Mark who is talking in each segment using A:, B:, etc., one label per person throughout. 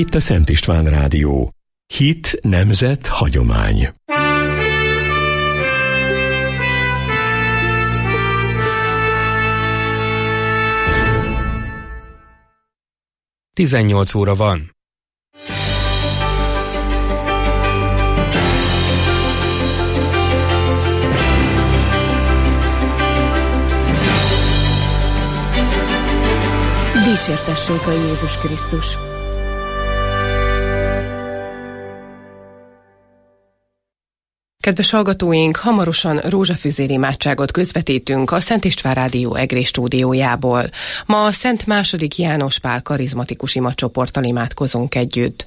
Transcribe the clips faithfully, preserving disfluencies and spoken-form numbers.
A: itt a Szent István Rádió. Hit, nemzet, hagyomány.
B: tizennyolc óra van.
C: Dicsértessék a Jézus Krisztus!
D: Kedves hallgatóink, hamarosan rózsafüzér imádságot közvetítünk a Szent István Rádió Egrés stúdiójából. Ma a Szent második János Pál karizmatikus imacsoporttal imádkozunk együtt.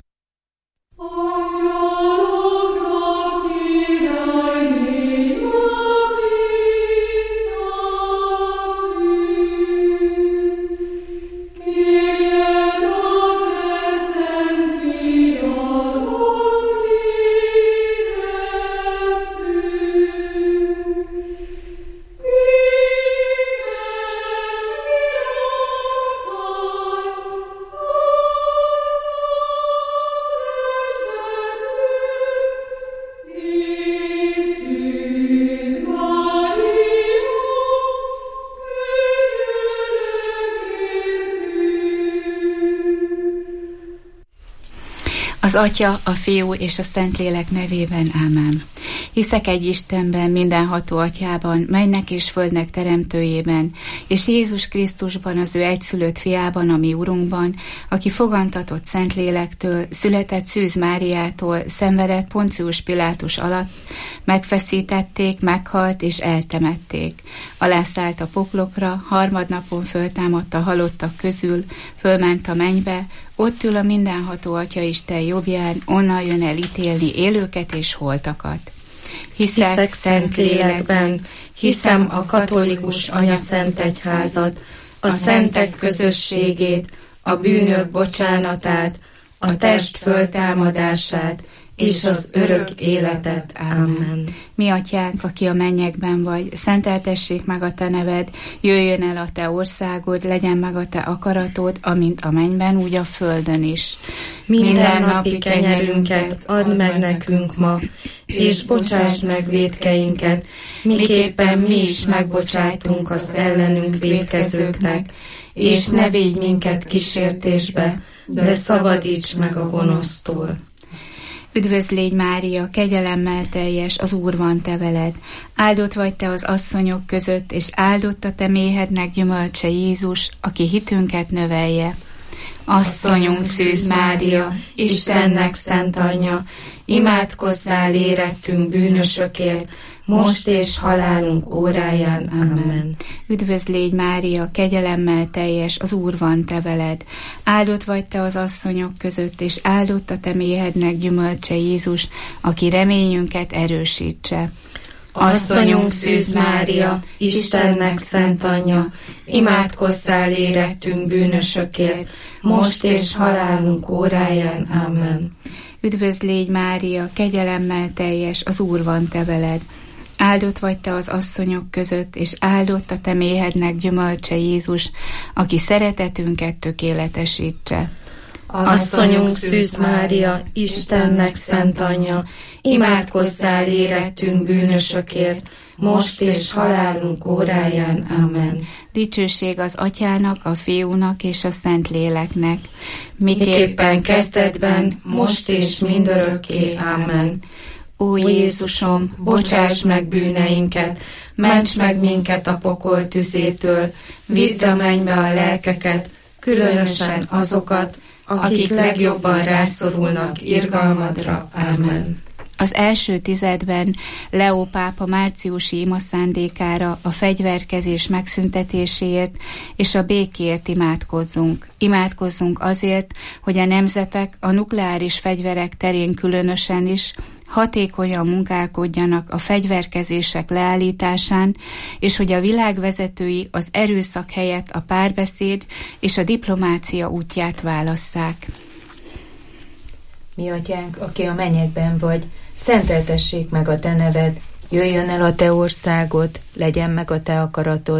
E: Az Atya, a Fiú és a Szentlélek nevében, ámen. Hiszek egy Istenben, mindenható Atyában, mennek és földnek teremtőjében, és Jézus Krisztusban, az ő egyszülött fiában, a mi Urunkban, aki fogantatott Szentlélektől, született Szűz Máriától, szenvedett Poncius Pilátus alatt, megfeszítették, meghalt és eltemették. Alászállt a poklokra, harmadnapon föltámadt a halottak közül, fölment a mennybe, ott ül a mindenható Atya Isten jobbján, onnan jön el ítélni élőket és holtakat.
F: Hiszek, Hiszek Szentlélekben, hiszem a katolikus anyaszentegyházat, a szentek közösségét, a bűnök bocsánatát, a test föltámadását és az örök életet. Amen.
E: Mi Atyánk, aki a mennyekben vagy, szenteltessék meg a te neved, jöjjön el a te országod, legyen meg a te akaratod, amint a mennyben, úgy a földön is.
F: Minden napi kenyerünket add meg nekünk ma, és bocsásd meg vétkeinket, miképpen mi is megbocsájtunk az ellenünk vétkezőknek, és ne védj minket kísértésbe, de szabadíts meg a gonosztól.
E: Üdvözl légy, Mária, kegyelemmel teljes, az Úr van te veled. Áldott vagy te az asszonyok között, és áldott a te méhednek gyümölcse Jézus, aki hitünket növelje.
F: Asszonyunk Szűz Mária, Istennek szent anyja, imádkozzál érettünk bűnösökért, most és halálunk óráján. Amen.
E: Üdvözl légy, Mária, kegyelemmel teljes, az Úr van te veled. Áldott vagy te az asszonyok között, és áldott a te méhednek gyümölcse Jézus, aki reményünket erősítse.
F: Asszonyunk Szűz Mária, Istennek szent anyja, imádkozzál érettünk bűnösökért, most és halálunk óráján. Amen.
E: Üdvözl légy, Mária, kegyelemmel teljes, az Úr van te veled. Áldott vagy te az asszonyok között, és áldott a te méhednek gyümölcse Jézus, aki szeretetünket tökéletesítse.
F: Asszonyunk Szűz Mária, Istennek szent anyja, imádkozzál érettünk bűnösökért, most és halálunk óráján. Amen.
E: Dicsőség az Atyának, a Fiúnak és a Szentléleknek,
F: miképpen kezdetben, most és mindörökké. Amen.
E: Ó Jézusom,
F: bocsáss meg bűneinket, ments meg minket a pokol tüzétől, vidd a mennybe a lelkeket, különösen azokat, akik legjobban rászorulnak irgalmadra. Amen.
E: Az első tizedben Leó pápa márciusi imaszándékára a fegyverkezés megszüntetéséért és a békéért imádkozzunk. Imádkozzunk azért, hogy a nemzetek a nukleáris fegyverek terén különösen is hatékonyan munkálkodjanak a fegyverkezések leállításán, és hogy a világ vezetői az erőszak helyett a párbeszéd és a diplomácia útját válasszák.
G: Mi Atyánk, aki a mennyekben vagy, szenteltessék meg a te neved, jöjjön el a te országod, legyen meg a te akaratod,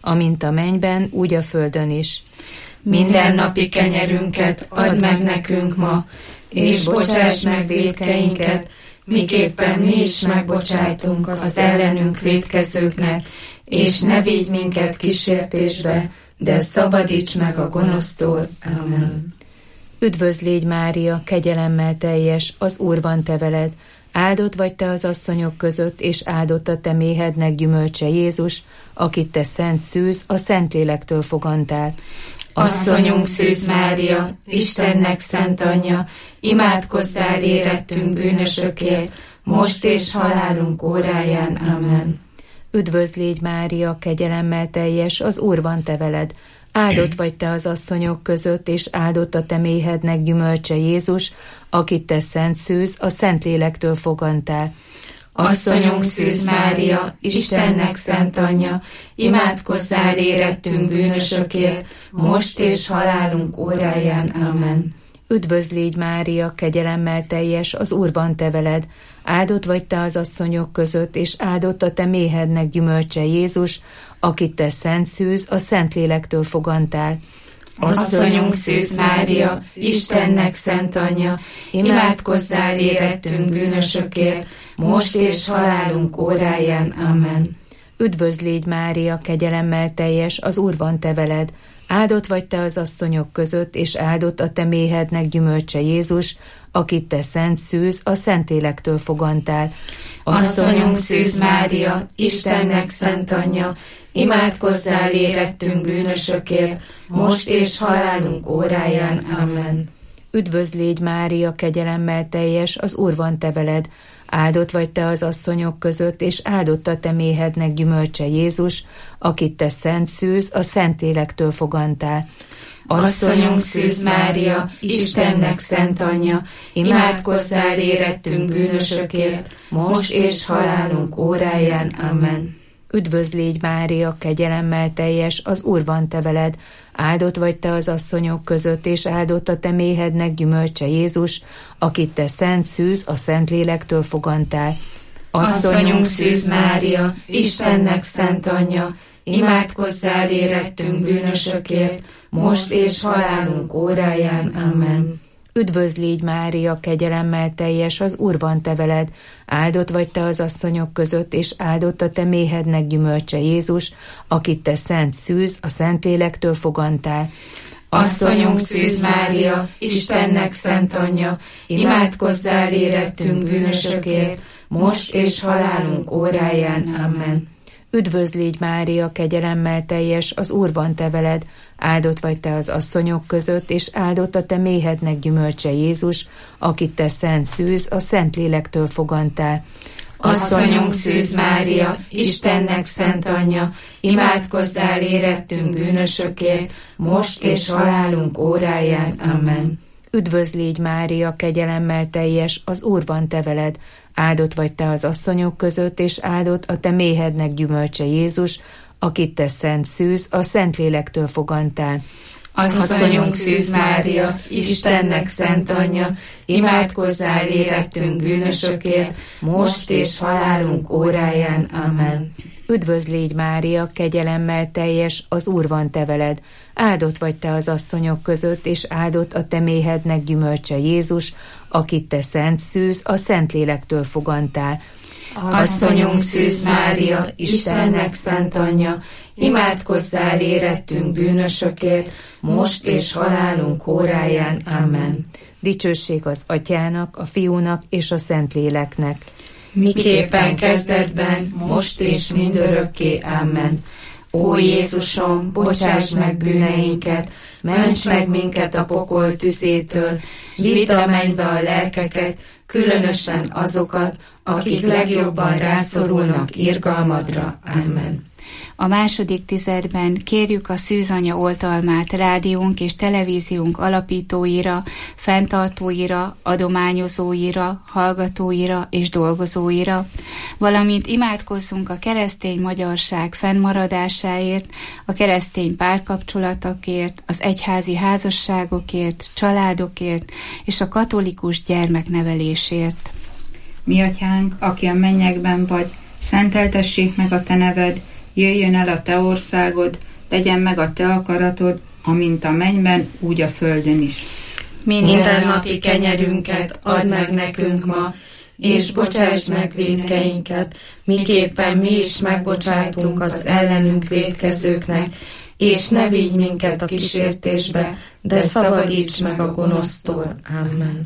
G: amint a mennyben, úgy a földön is.
F: Mindennapi kenyerünket add meg nekünk ma, és bocsáss meg vétkeinket, miképpen mi is megbocsájtunk az ellenünk vétkezőknek, és ne vigy minket kísértésbe, de szabadíts meg a gonosztól. Amen.
G: Üdvözl légy, Mária, kegyelemmel teljes, az Úr van te veled. Áldott vagy te az asszonyok között, és áldott a te méhednek gyümölcse Jézus, akit te szent szűz, a Szentlélektől fogantál.
F: Asszonyunk Szűz Mária, Istennek szent anyja, imádkozzál érettünk bűnösökért, most és halálunk óráján. Amen.
G: Üdvözl légy, Mária, kegyelemmel teljes, az Úr van te veled. Áldott vagy te az asszonyok között, és áldott a te méhednek gyümölcse Jézus, akit te szent szűz, a Szentlélektől fogantál.
F: Asszonyunk Szűz Mária, Istennek szent anyja, imádkozzál érettünk bűnösökért, most és halálunk óráján. Amen.
G: Üdvözl légy, Mária, kegyelemmel teljes, az Úr van te veled. Áldott vagy te az asszonyok között, és áldott a te méhednek gyümölcse Jézus, akit te szent szűz, a Szentlélektől fogantál.
F: Asszonyunk Szűz Mária, Istennek szent anyja, imádkozzál érettünk bűnösökért, most és halálunk óráján. Amen.
G: Üdvözl légy, Mária, kegyelemmel teljes, az Úr van te veled. Áldott vagy te az asszonyok között, és áldott a te méhednek gyümölcse Jézus, akit te szent szűz, a Szentlélektől fogantál.
F: Asszonyunk Szűz Mária, Istennek szent anyja, imádkozzál érettünk bűnösökért, most és halálunk óráján. Amen.
G: Üdvözl légy, Mária, kegyelemmel teljes, az Úr van te veled. Áldott vagy te az asszonyok között, és áldott a te méhednek gyümölcse Jézus, akit te szent szűz, a Szentlélektől fogantál.
F: Asszonyunk Szűz Mária, Istennek szent anyja, imádkozzál érettünk bűnösökért, most és halálunk óráján. Amen.
G: Üdvözl légy, Mária, kegyelemmel teljes, az Úr van te veled. Áldott vagy te az asszonyok között, és áldott a te méhednek gyümölcse Jézus, akit te szent szűz, a Szentlélektől fogantál.
F: Asszonyunk Szűz Mária, Istennek szent anyja, imádkozzál érettünk bűnösökért, most és halálunk óráján. Amen.
G: Üdvözl légy, Mária, kegyelemmel teljes, az Úr van te veled. Áldott vagy te az asszonyok között, és áldott a te méhednek gyümölcse Jézus, akit te szent szűz, a Szentlélektől fogantál.
F: Asszonyunk Szűz Mária, Istennek szent anyja, imádkozzál érettünk bűnösökért, most és halálunk óráján. Amen.
G: Üdvözl légy, Mária, kegyelemmel teljes, az Úr van te veled. Áldott vagy te az asszonyok között, és áldott a te méhednek gyümölcse Jézus, akit te szent szűz, a Szentlélektől fogantál.
F: Asszonyunk Szűz Mária, Istennek szent anyja, imádkozzál érettünk bűnösökért, most és halálunk óráján. Amen.
G: Üdvözl légy, Mária, kegyelemmel teljes, az Úr van te veled. Áldott vagy te az asszonyok között, és áldott a te méhednek gyümölcse Jézus, akit te szent szűz, a Szentlélektől fogantál.
F: Asszonyunk Szűz Mária, Istennek szent anyja, imádkozzál érettünk bűnösökért, most és halálunk óráján. Amen.
G: Üdvözl légy, Mária, kegyelemmel teljes, az Úr van te veled. Áldott vagy te az asszonyok között, és áldott a te méhednek gyümölcse Jézus, akit te szent szűz, a Szentlélektől fogantál.
F: Asszonyunk Szűz Mária, Istennek szent anyja, imádkozzál érettünk bűnösökért, most és halálunk óráján. Amen.
G: Dicsőség az Atyának, a Fiúnak és a Szentléleknek.
F: Miképpen kezdetben, most és mindörökké. Amen. Ó Jézusom, bocsáss meg bűneinket, ments meg minket a pokol tüzétől, vidd a mennybe a lelkeket, különösen azokat, akik legjobban rászorulnak irgalmadra. Amen.
E: A második tizedben kérjük a Szűzanya oltalmát rádiónk és televíziónk alapítóira, fenntartóira, adományozóira, hallgatóira és dolgozóira, valamint imádkozzunk a keresztény magyarság fennmaradásáért, a keresztény párkapcsolatokért, az egyházi házasságokért, családokért és a katolikus gyermeknevelésért.
B: Mi atyánk, aki a mennyekben vagy, szenteltessék meg a te neved, jöjjön el a te országod, legyen meg a te akaratod, amint a mennyben, úgy a földön is.
F: Minden napi kenyerünket add meg nekünk ma, és bocsásd meg vétkeinket, miképpen mi is megbocsátunk az ellenünk vétkezőknek, és ne vigy minket a kísértésbe, de szabadíts meg a gonosztól. Amen.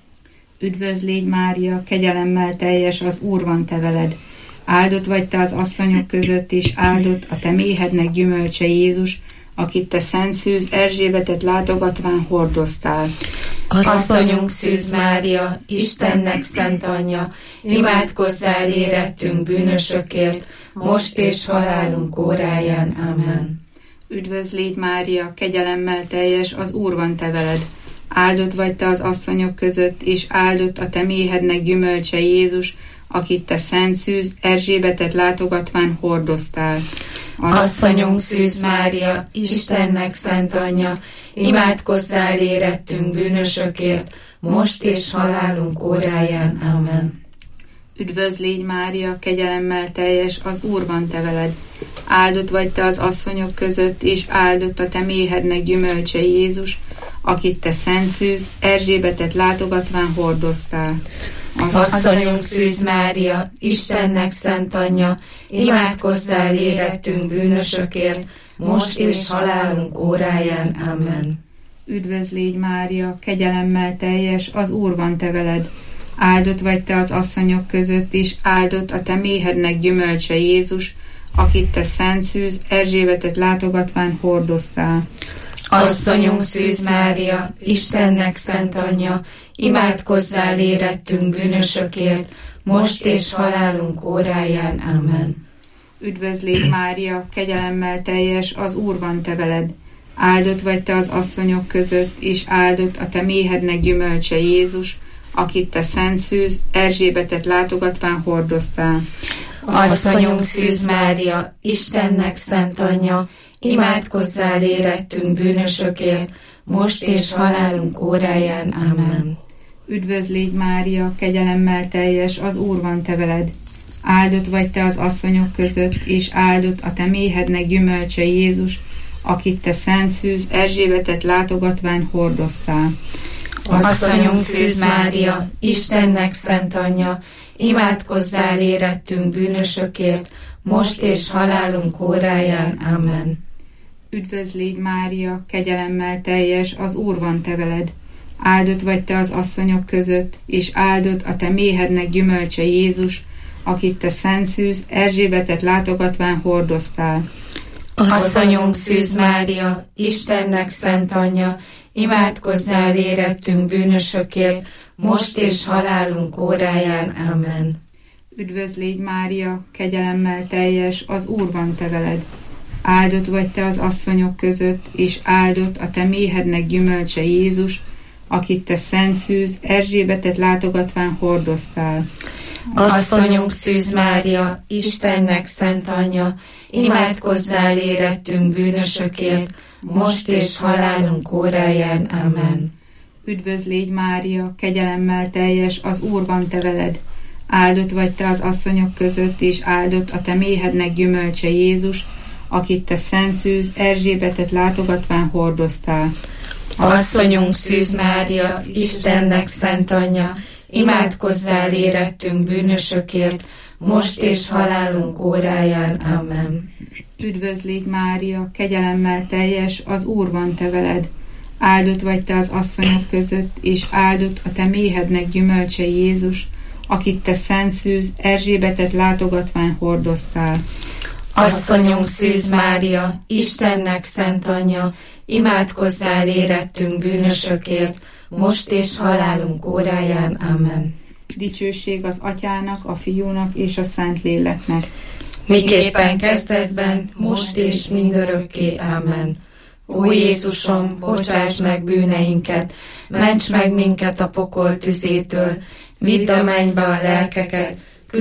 B: Üdvözl légy, Mária, kegyelemmel teljes, az Úr van te veled. Áldott vagy te az asszonyok között, és áldott a te méhednek gyümölcse Jézus, akit te szent szűz Erzsébetet látogatván hordoztál.
F: Asszonyunk Szűz Mária, Istennek szent anyja, imádkozzál érettünk bűnösökért, most és halálunk óráján. Amen.
B: Üdvözl légy, Mária, kegyelemmel teljes, az Úr van te veled. Áldott vagy te az asszonyok között, és áldott a te méhednek gyümölcse Jézus, akit te szent szűz Erzsébetet látogatván hordoztál.
F: Asszonyunk Szűz Mária, Istennek szent anyja, imádkozzál érettünk bűnösökért, most és halálunk óráján. Amen.
B: Üdvözl légy, Mária, kegyelemmel teljes, az Úr van te veled. Áldott vagy te az asszonyok között, és áldott a te méhednek gyümölcse Jézus, akit te szent szűz Erzsébetet látogatván hordoztál.
F: Asszonyunk Szűz Mária, Istennek szent anyja, imádkozzál érettünk bűnösökért, most és halálunk óráján. Amen.
B: Üdvözl légy, Mária, kegyelemmel teljes, az Úr van te veled. Áldott vagy te az asszonyok között is, áldott a te méhednek gyümölcse Jézus, akit te szent szűz Erzsébetet látogatván hordoztál.
F: Asszonyunk Szűz Mária, Istennek szent anyja, imádkozzál érettünk bűnösökért, most és halálunk óráján. Amen.
B: Üdvözl légy, Mária, kegyelemmel teljes, az Úr van te veled. Áldott vagy te az asszonyok között, és áldott a te méhednek gyümölcse Jézus, akit te szent szűz Erzsébetet látogatván hordoztál.
F: Asszonyunk Szűz Mária, Istennek szent anyja, imádkozzál érettünk bűnösökért, most és halálunk óráján. Amen.
B: Üdvözl légy, Mária, kegyelemmel teljes, az Úr van te veled. Áldott vagy te az asszonyok között, és áldott a te méhednek gyümölcse Jézus, akit te szent szűz Erzsébetet látogatván hordoztál.
F: Asszonyunk Szűz Mária, Istennek szent anyja, imádkozzál érettünk bűnösökért, most és halálunk óráján. Amen.
B: Üdvözl légy, Mária, kegyelemmel teljes, az Úr van te veled. Áldott vagy te az asszonyok között, és áldott a te méhednek gyümölcse Jézus, akit te szent szűz Erzsébetet látogatván hordoztál.
F: Asszonyunk Szűz Mária, Istennek szent anyja, imádkozzál érettünk bűnösökért, most és halálunk óráján. Amen.
B: Üdvözl légy, Mária, kegyelemmel teljes, az Úr van te veled. Áldott vagy te az asszonyok között, és áldott a te méhednek gyümölcse Jézus, akit te szent szűz Erzsébetet látogatván hordoztál.
F: Asszonyunk Szűz Mária, Istennek szent anyja, imádkozzál érettünk bűnösökért, most és halálunk óráján. Amen.
B: Üdvözl légy, Mária, kegyelemmel teljes, az Úr van te veled. Áldott vagy te az asszonyok között, és áldott a te méhednek gyümölcse Jézus, akit te szent szűz Erzsébetet látogatván hordoztál.
F: Asszonyunk Szűz Mária, Istennek szent anyja, imádkozzál érettünk bűnösökért, most és halálunk óráján. Amen.
B: Üdvözl légy, Mária, kegyelemmel teljes, az Úr van te veled. Áldott vagy te az asszonyok között, és áldott a te méhednek gyümölcse Jézus, akit te szent szűz Erzsébetet látogatván hordoztál.
F: Asszonyunk Szűz Mária, Istennek szent anyja, imádkozzál érettünk bűnösökért, most és halálunk óráján. Amen.
B: Dicsőség az Atyának, a Fiúnak és a Szentléleknek.
F: Miképpen kezdetben, most és mindörökké. Amen. Ó Jézusom, bocsáss meg bűneinket, ments meg minket a pokol tüzétől, vidd a mennybe a lelkeket,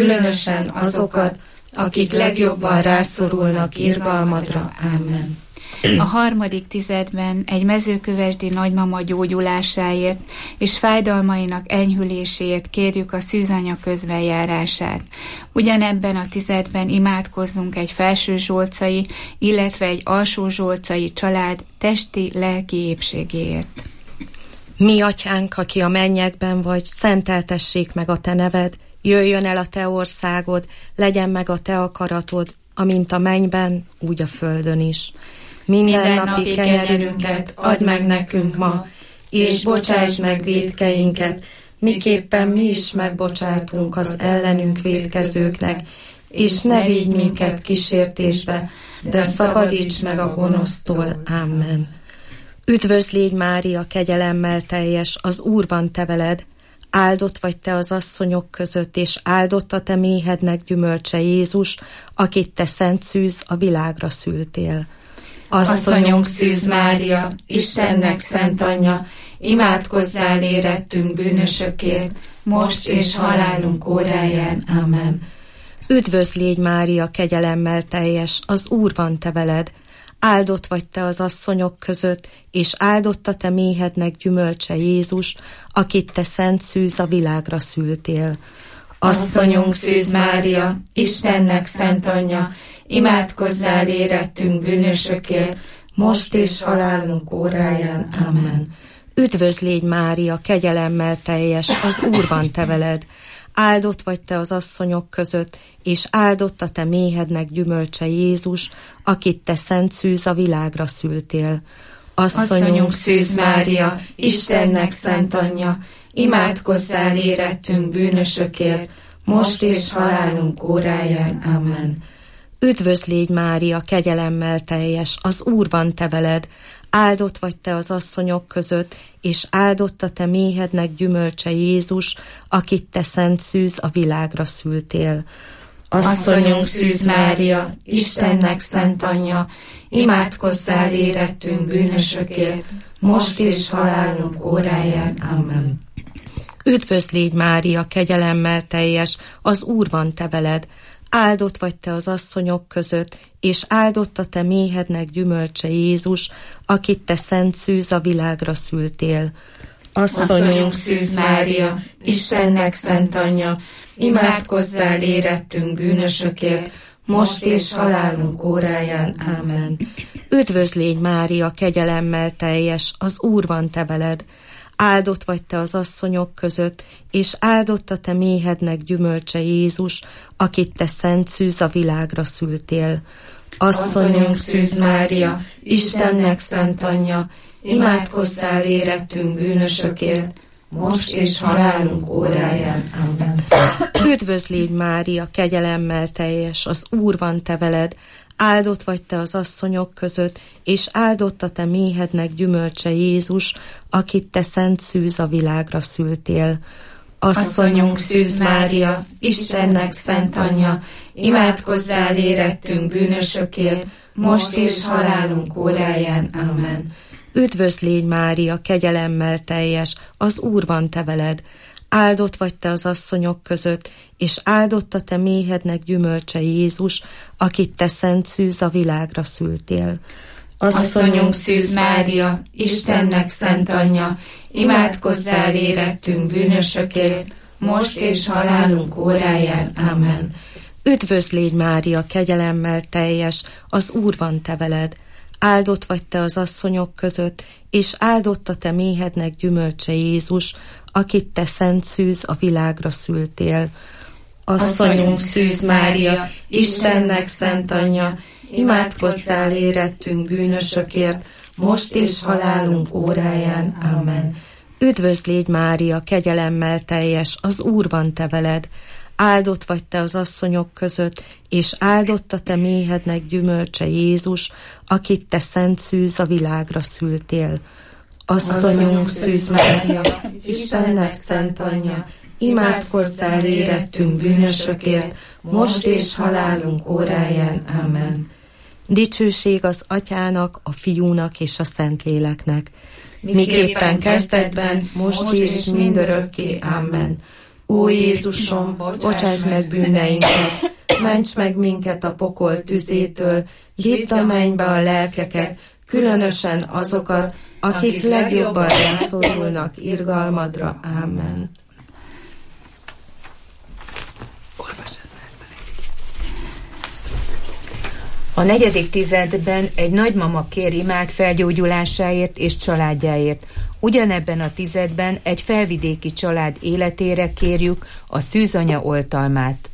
F: különösen azokat, akik legjobban rászorulnak irgalmadra. Amen.
E: A harmadik tizedben egy mezőkövesdi nagymama gyógyulásáért és fájdalmainak enyhüléséért kérjük a szűzanya közbenjárását. Ugyanebben a tizedben imádkozzunk egy felső zsolcai, illetve egy alsó zsolcai család testi, lelki épségéért.
F: Mi atyánk, aki a mennyekben vagy, szenteltessék meg a te neved, jöjjön el a te országod, legyen meg a te akaratod, amint a mennyben, úgy a földön is. Minden, Minden napi kenyerünket add meg nekünk ma, és bocsáss meg vétkeinket, miképpen mi is megbocsátunk az ellenünk vétkezőknek, és ne vigy minket kísértésbe, de szabadíts meg a gonosztól. Amen. Üdvözl légy, Mária, kegyelemmel teljes, az Úr van te veled, áldott vagy te az asszonyok között, és áldott a te méhednek gyümölcse Jézus, akit te szent szűz a világra szültél.
H: Asszonyunk Szűz Mária, Istennek szent anyja, imádkozzál érettünk bűnösökért, most és halálunk óráján. Amen.
F: Üdvözl légy, Mária, kegyelemmel teljes, az Úr van te veled, áldott vagy te az asszonyok között, és áldott a te méhednek gyümölcse Jézus, akit te szent szűz a világra szültél.
H: Asszonyunk Szűz Mária, Istennek szent anyja, imádkozzál érettünk bűnösökért, most és halálunk óráján. Amen.
F: Üdvözl légy, Mária, kegyelemmel teljes, az Úr van te veled, áldott vagy te az asszonyok között, és áldott a te méhednek gyümölcse Jézus, akit te szent szűz a világra szültél.
H: Asszonyunk Szűz Mária, Istennek szent anyja, imádkozzál érettünk bűnösökért, most és halálunk óráján. Amen.
F: Üdvözl légy, Mária, kegyelemmel teljes, az Úr van te veled, áldott vagy te az asszonyok között, és áldott a te méhednek gyümölcse Jézus, akit te szent szűz a világra szültél.
H: Asszonyunk Szűz Mária, Istennek szent anyja, imádkozzál érettünk bűnösökért, most és halálunk óráján. Amen.
F: Üdvözl légy, Mária, kegyelemmel teljes, az Úr van te veled, áldott vagy te az asszonyok között, és áldott a te méhednek gyümölcse Jézus, akit te szent szűz a világra szültél.
H: Asszonyunk Szűz Mária, Istennek szent anyja, imádkozzál érettünk bűnösökért, most és halálunk óráján. Amen.
F: Üdvözl légy, Mária, kegyelemmel teljes, az Úr van te veled, áldott vagy te az asszonyok között, és áldott a te méhednek gyümölcse Jézus, akit te szent szűz a világra szültél.
H: Asszonyunk Szűz Mária, Istennek szent anyja, imádkozzál érettünk bűnösökért, most és halálunk óráján. Amen.
F: Üdvözl légy, Mária, kegyelemmel teljes, az Úr van te veled, áldott vagy te az asszonyok között, és áldott a te méhednek gyümölcse Jézus, akit te szent szűz a világra szültél.
H: Asszonyunk Szűz Mária, Istennek szent anyja, imádkozzál érettünk bűnösökért, most és halálunk óráján. Amen.
F: Üdvözl légy, Mária, kegyelemmel teljes, az Úr van te veled, áldott vagy te az asszonyok között, és áldott a te méhednek gyümölcse Jézus, akit te szent szűz a világra szültél.
H: Asszonyunk Szűz Mária, Istennek szent anyja, imádkozzál érettünk bűnösökért, most és halálunk óráján. Amen.
F: Üdvözl légy, Mária, kegyelemmel teljes, az Úr van te veled, áldott vagy te az asszonyok között, és áldott a te méhednek gyümölcse Jézus, akit te szent szűz a világra szültél.
H: Asszonyunk Szűz Mária, Istennek szent anyja, imádkozzál érettünk bűnösökért, most és halálunk óráján. Amen.
F: Üdvözl légy, Mária, kegyelemmel teljes, az Úr van te veled, áldott vagy te az asszonyok között, és áldott a te méhednek gyümölcse Jézus, akit te szent szűz a világra szültél.
H: Asszonyunk Szűz Mária, Istennek szent anyja, imádkozzál érettünk bűnösökért, most és halálunk óráján. Amen.
F: Dicsőség az Atyának, a Fiúnak és a Szentléleknek,
H: miképpen kezdetben, most és mindörökké. Amen. Ó Jézusom, bocsáss meg bűneinket, ments meg minket a pokol tüzétől, vidd a mennybe a lelkeket, különösen azokat, akik legjobban rászorulnak irgalmadra. Amen.
G: A negyedik tizedben egy nagymama kér imád felgyógyulásáért és családjáért. Ugyanebben a tizedben egy felvidéki család életére kérjük a szűzanya oltalmát.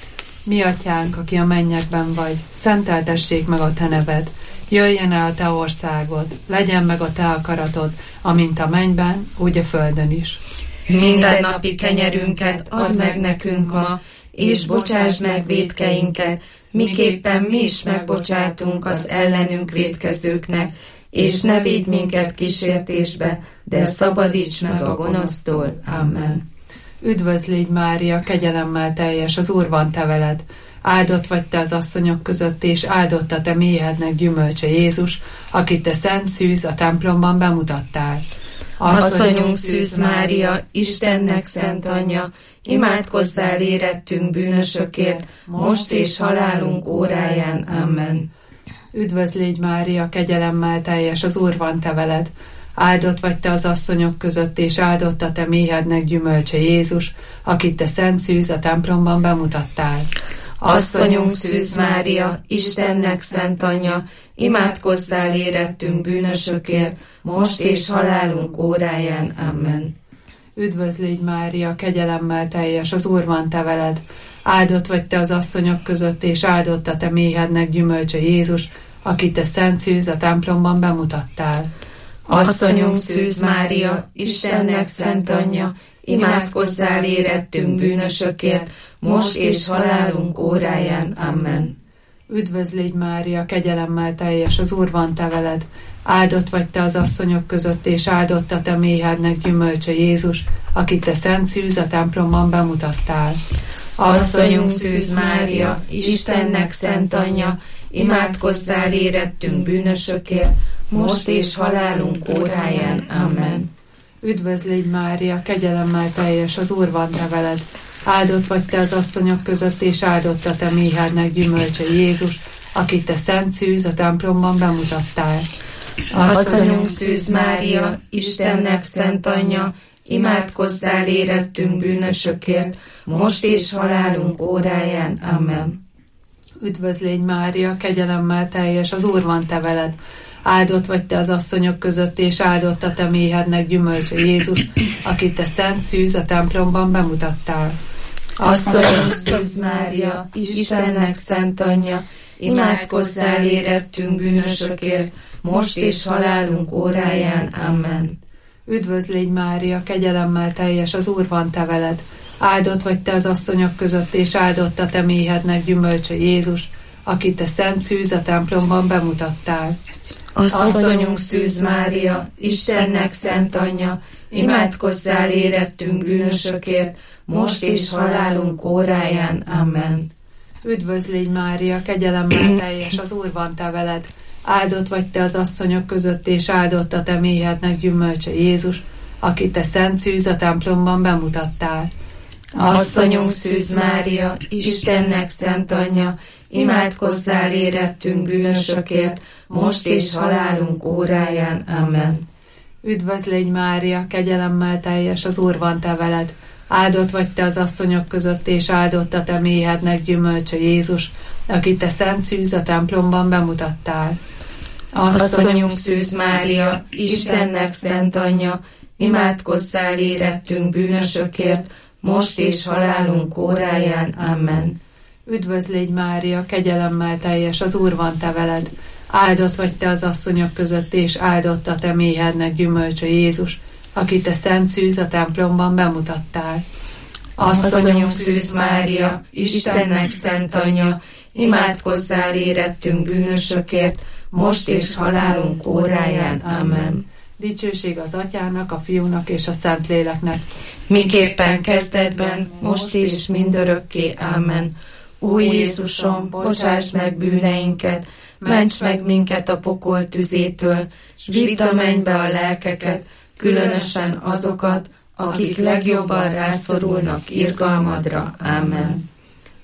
I: Mi atyánk, aki a mennyekben vagy, szenteltessék meg a te neved. Jöjjön el a te országod, legyen meg a te akaratod, amint a mennyben, úgy a földön is.
H: Minden napi kenyerünket add meg nekünk ma, és bocsásd meg vétkeinket, miképpen mi is megbocsátunk az ellenünk vétkezőknek, és ne védj minket kísértésbe, de szabadíts meg a gonosztól. Amen.
I: Üdvözl légy, Mária, kegyelemmel teljes, az Úr van te veled. Áldott vagy te az asszonyok között, és áldott a te méhednek gyümölcse Jézus, akit te szent szűz a templomban bemutattál.
H: Asszonyunk Szűz Mária, Istennek szent anyja, imádkozzál érettünk bűnösökért, most és halálunk óráján. Amen.
I: Üdvözl légy, Mária, kegyelemmel teljes, az Úr van te veled. Áldott vagy te az asszonyok között, és áldott a te méhednek gyümölcse Jézus, akit te szent szűz a templomban bemutattál.
H: Asszonyunk Szűz Mária, Istennek szent anyja, imádkozzál érettünk bűnösökért, most és halálunk óráján. Amen.
I: Üdvözl légy, Mária, kegyelemmel teljes, az Úr van te veled. Áldott vagy te az asszonyok között, és áldott a te méhednek gyümölcse Jézus, akit te szent szűz a templomban bemutattál.
H: Asszonyunk Szűz Mária, Istennek szent anyja, imádkozzál érettünk bűnösökért, most és halálunk óráján. Amen.
I: Üdvözl légy, Mária, kegyelemmel teljes, az Úr van te veled. Áldott vagy te az asszonyok között, és áldott a te méhednek gyümölcse Jézus, akit te szent szűz a templomban bemutattál.
H: Asszonyunk Szűz Mária, Istennek szent anyja, imádkozzál érettünk bűnösökért, most és halálunk óráján. Amen.
I: Üdvözl légy, Mária, kegyelemmel teljes, az Úr van te veled. Áldott vagy te az asszonyok között, és áldott a te méhednek gyümölcse Jézus, akit te szent szűz a templomban bemutattál.
H: Asszonyunk Szűz Mária, Istennek szent anyja, imádkozzál érettünk bűnösökért, most és halálunk óráján. Amen.
I: Üdvözl légy, Mária, kegyelemmel teljes, az Úr van te veled. Áldott vagy te az asszonyok között, és áldott a te méhednek gyümölcse Jézus, akit te szent szűz a templomban bemutattál.
H: Asszonyunk Szűz Mária, Istennek szent anyja, imádkozzál érettünk bűnösökért, most és halálunk óráján. Amen.
I: Üdvözl légy, Mária, kegyelemmel teljes, az Úr van te veled. Áldott vagy te az asszonyok között, és áldott a te méhednek gyümölcse Jézus, akit te szent szűz a templomban bemutattál.
H: Asszonyunk Szűz Mária, Istennek szent anyja, imádkozzál érettünk bűnösökért, most és halálunk óráján. Amen.
I: Üdvözl légy, Mária, kegyelemmel teljes, az Úr van te veled. Áldott vagy te az asszonyok között, és áldott a te méhednek gyümölcse Jézus, akit te szent szűz a templomban bemutattál.
H: Asszonyunk Szűz Mária, Istennek szent anyja, imádkozzál érettünk bűnösökért, most és halálunk óráján. Amen.
I: Üdvözl légy, Mária, kegyelemmel teljes, az Úr van te veled. Áldott vagy te az asszonyok között, és áldott a te méhednek gyümölcse Jézus, akit te szent szűz a templomban bemutattál.
H: Asszonyunk Szűz Mária, Istennek szent anyja, imádkozzál érettünk bűnösökért, most és halálunk óráján. Amen.
I: Üdvözl légy, Mária, kegyelemmel teljes, az Úr van te veled. Áldott vagy te az asszonyok között, és áldott a te méhednek gyümölcse Jézus, akit te szent szűz a templomban bemutattál.
H: Asszonyunk Szűz Mária, Istennek szent anyja, imádkozzál érettünk bűnösökért, most és halálunk óráján. Amen.
I: Dicsőség az Atyának, a Fiúnak és a Szentléleknek.
H: Miképpen kezdetben, most és mindörökké. Amen. Új Jézusom, bocsáss meg bűneinket, ments meg minket a pokol tüzétől, s vidd a mennybe a lelkeket, különösen azokat, akik legjobban rászorulnak irgalmadra. Amen.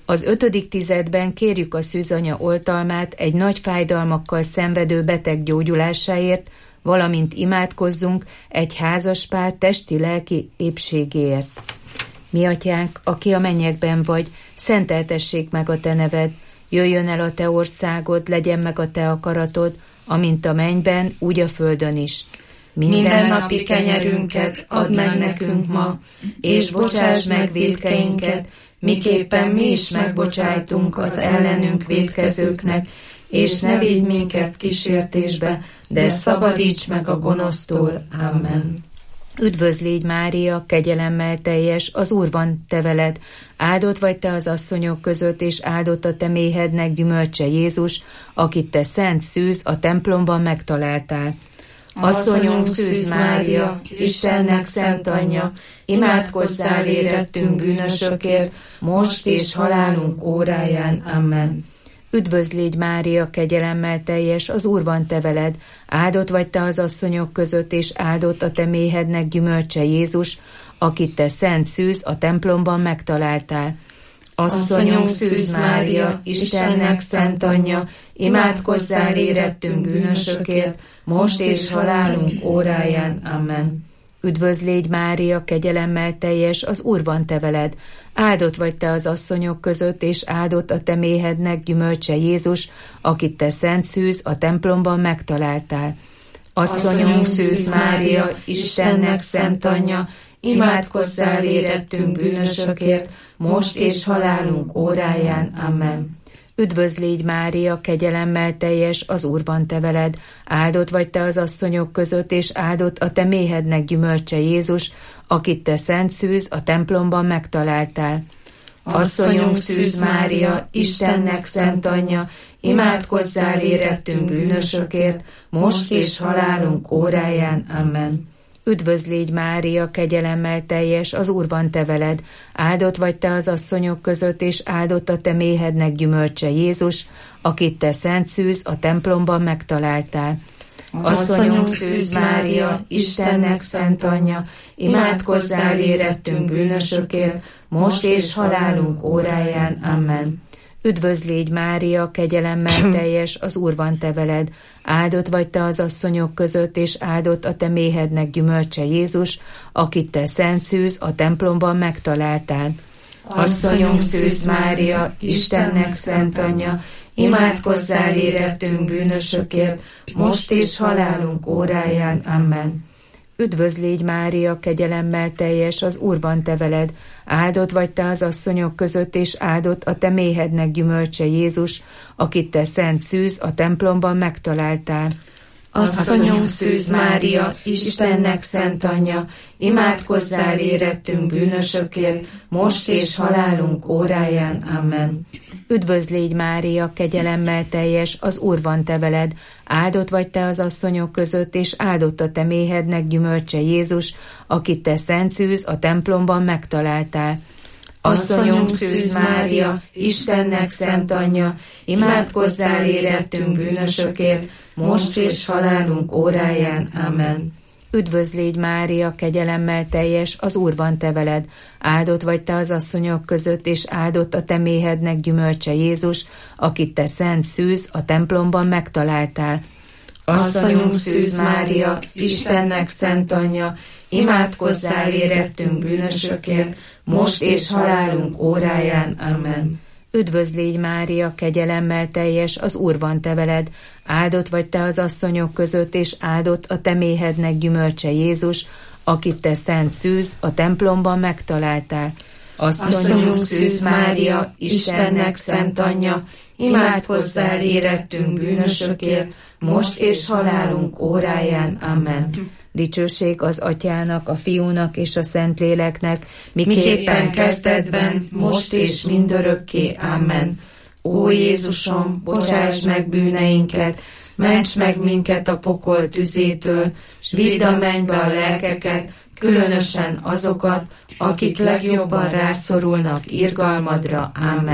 G: Az ötödik tizedben kérjük a szűzanya oltalmát egy nagy fájdalmakkal szenvedő beteg gyógyulásáért, valamint imádkozzunk egy házaspár testi-lelki épségéért. Mi atyánk, aki a mennyekben vagy, szenteltessék meg a te neved, jöjjön el a te országod, legyen meg a te akaratod, amint a mennyben, úgy a földön is.
H: Minden, Minden napi kenyerünket add meg nekünk ma, és bocsáss meg vétkeinket, miképpen mi is megbocsájtunk az ellenünk vétkezőknek, és ne vigy minket kísértésbe, de szabadíts meg a gonosztól. Amen.
G: Üdvözl légy, Mária, kegyelemmel teljes, az Úr van te veled. Áldott vagy te az asszonyok között, és áldott a te méhednek gyümölcse Jézus, akit te szent szűz a templomban megtaláltál.
H: Asszonyunk Szűz Mária, Istennek szent anyja, imádkozzál érettünk bűnösökért, most és halálunk óráján. Amen.
G: Üdvözl légy, Mária, kegyelemmel teljes, az Úr van te veled. Áldott vagy te az asszonyok között, és áldott a te méhednek gyümölcse Jézus, akit te szent szűz a templomban megtaláltál.
H: Asszonyunk Szűz Mária, Istennek szent anyja, imádkozzál érettünk bűnösökért, most és halálunk óráján. Amen.
G: Üdvözl légy, Mária, kegyelemmel teljes, az Úr van te veled. Áldott vagy te az asszonyok között, és áldott a te méhednek gyümölcse Jézus, akit te szent szűz a templomban megtaláltál.
H: Asszonyunk Szűz Mária, Istennek szent anyja, imádkozzál érettünk bűnösökért, most és halálunk óráján. Amen.
G: Üdvözl légy, Mária, kegyelemmel teljes, az Úr van te veled. Áldott vagy te az asszonyok között, és áldott a te méhednek gyümölcse Jézus, akit te szent szűz a templomban megtaláltál.
H: Asszonyunk Szűz Mária, Istennek szent anyja, imádkozzál érettünk bűnösökért, most és halálunk óráján. Amen.
G: Üdvözl légy, Mária, kegyelemmel teljes, az Úr van te veled. Áldott vagy te az asszonyok között, és áldott a te méhednek gyümölcse Jézus, akit te szent szűz a templomban megtaláltál.
H: Asszonyunk Szűz Mária, Istennek szent anyja, imádkozzál érettünk bűnösökért, most és halálunk óráján. Amen.
G: Üdvözl légy, Mária, kegyelemmel teljes, az Úr van te veled. Áldott vagy te az asszonyok között, és áldott a te méhednek gyümölcse Jézus, akit te szent szűz a templomban megtaláltál.
H: Asszonyunk Szűz Mária, Istennek szent anyja, imádkozzál érettünk bűnösökért, most és halálunk óráján. Amen.
G: Üdvözl légy, Mária, kegyelemmel teljes, az Úr van te veled. Áldott vagy te az asszonyok között, és áldott a te méhednek gyümölcse Jézus, akit te szent szűz a templomban megtaláltál.
H: Asszonyunk Szűz Mária, Istennek szent anyja, imádkozzál érettünk bűnösökért, most és halálunk óráján. Amen.
G: Üdvözl légy, Mária, kegyelemmel teljes, az Úr van te veled. Áldott vagy te az asszonyok között, és áldott a te méhednek gyümölcse Jézus, akit te szent szűz a templomban megtaláltál.
H: Asszonyunk Szűz Mária, Istennek szent anyja, imádkozzál érettünk bűnösökért, most és halálunk óráján. Amen.
G: Üdvözl légy, Mária, kegyelemmel teljes, az Úr van te veled. Áldott vagy te az asszonyok között, és áldott a te méhednek gyümölcse Jézus, akit te szent szűz a templomban megtaláltál.
H: Asszonyunk Szűz Mária, Istennek szent anyja, imádkozzál érettünk bűnösökért, most és halálunk óráján. Amen.
G: Üdvözl légy, Mária, kegyelemmel teljes, az Úr van te veled. Áldott vagy te az asszonyok között, és áldott a te méhednek gyümölcse Jézus, akit te szent szűz a templomban megtaláltál.
H: Asszonyunk Szűz Mária, Istennek szent anyja, imádkozzál érettünk bűnösökért, most és halálunk óráján. Amen.
G: Dicsőség az Atyának, a Fiúnak és a Szentléleknek,
H: miképpen kezdetben, most és mindörökké. Amen. Ó Jézusom, bocsáss meg bűneinket, ments meg minket a pokol tüzétől, s vidd a mennybe a lelkeket, különösen azokat, akik legjobban rászorulnak irgalmadra. Amen.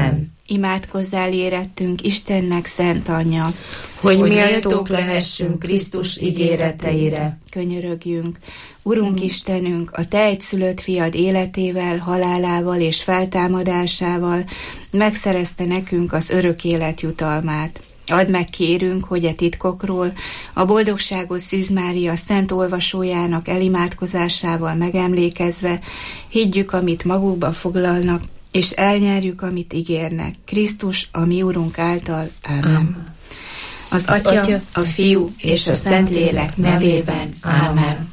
E: Imádkozzál érettünk, Istennek szent anyja,
H: hogy méltók lehessünk Krisztus ígéreteire.
E: Könyörögjünk. Urunk Istenünk, a Te egyszülött fiad életével, halálával és feltámadásával megszerezte nekünk az örök élet jutalmát. Add meg, kérünk, hogy e titkokról a boldogságos Szűz Mária szent olvasójának elimádkozásával megemlékezve higgyük, amit magukba foglalnak, és elnyerjük, amit ígérnek. Krisztus, a mi Urunk által. Ámen. Az, az Atya, Atya, a Fiú és a Szentlélek nevében. Ámen.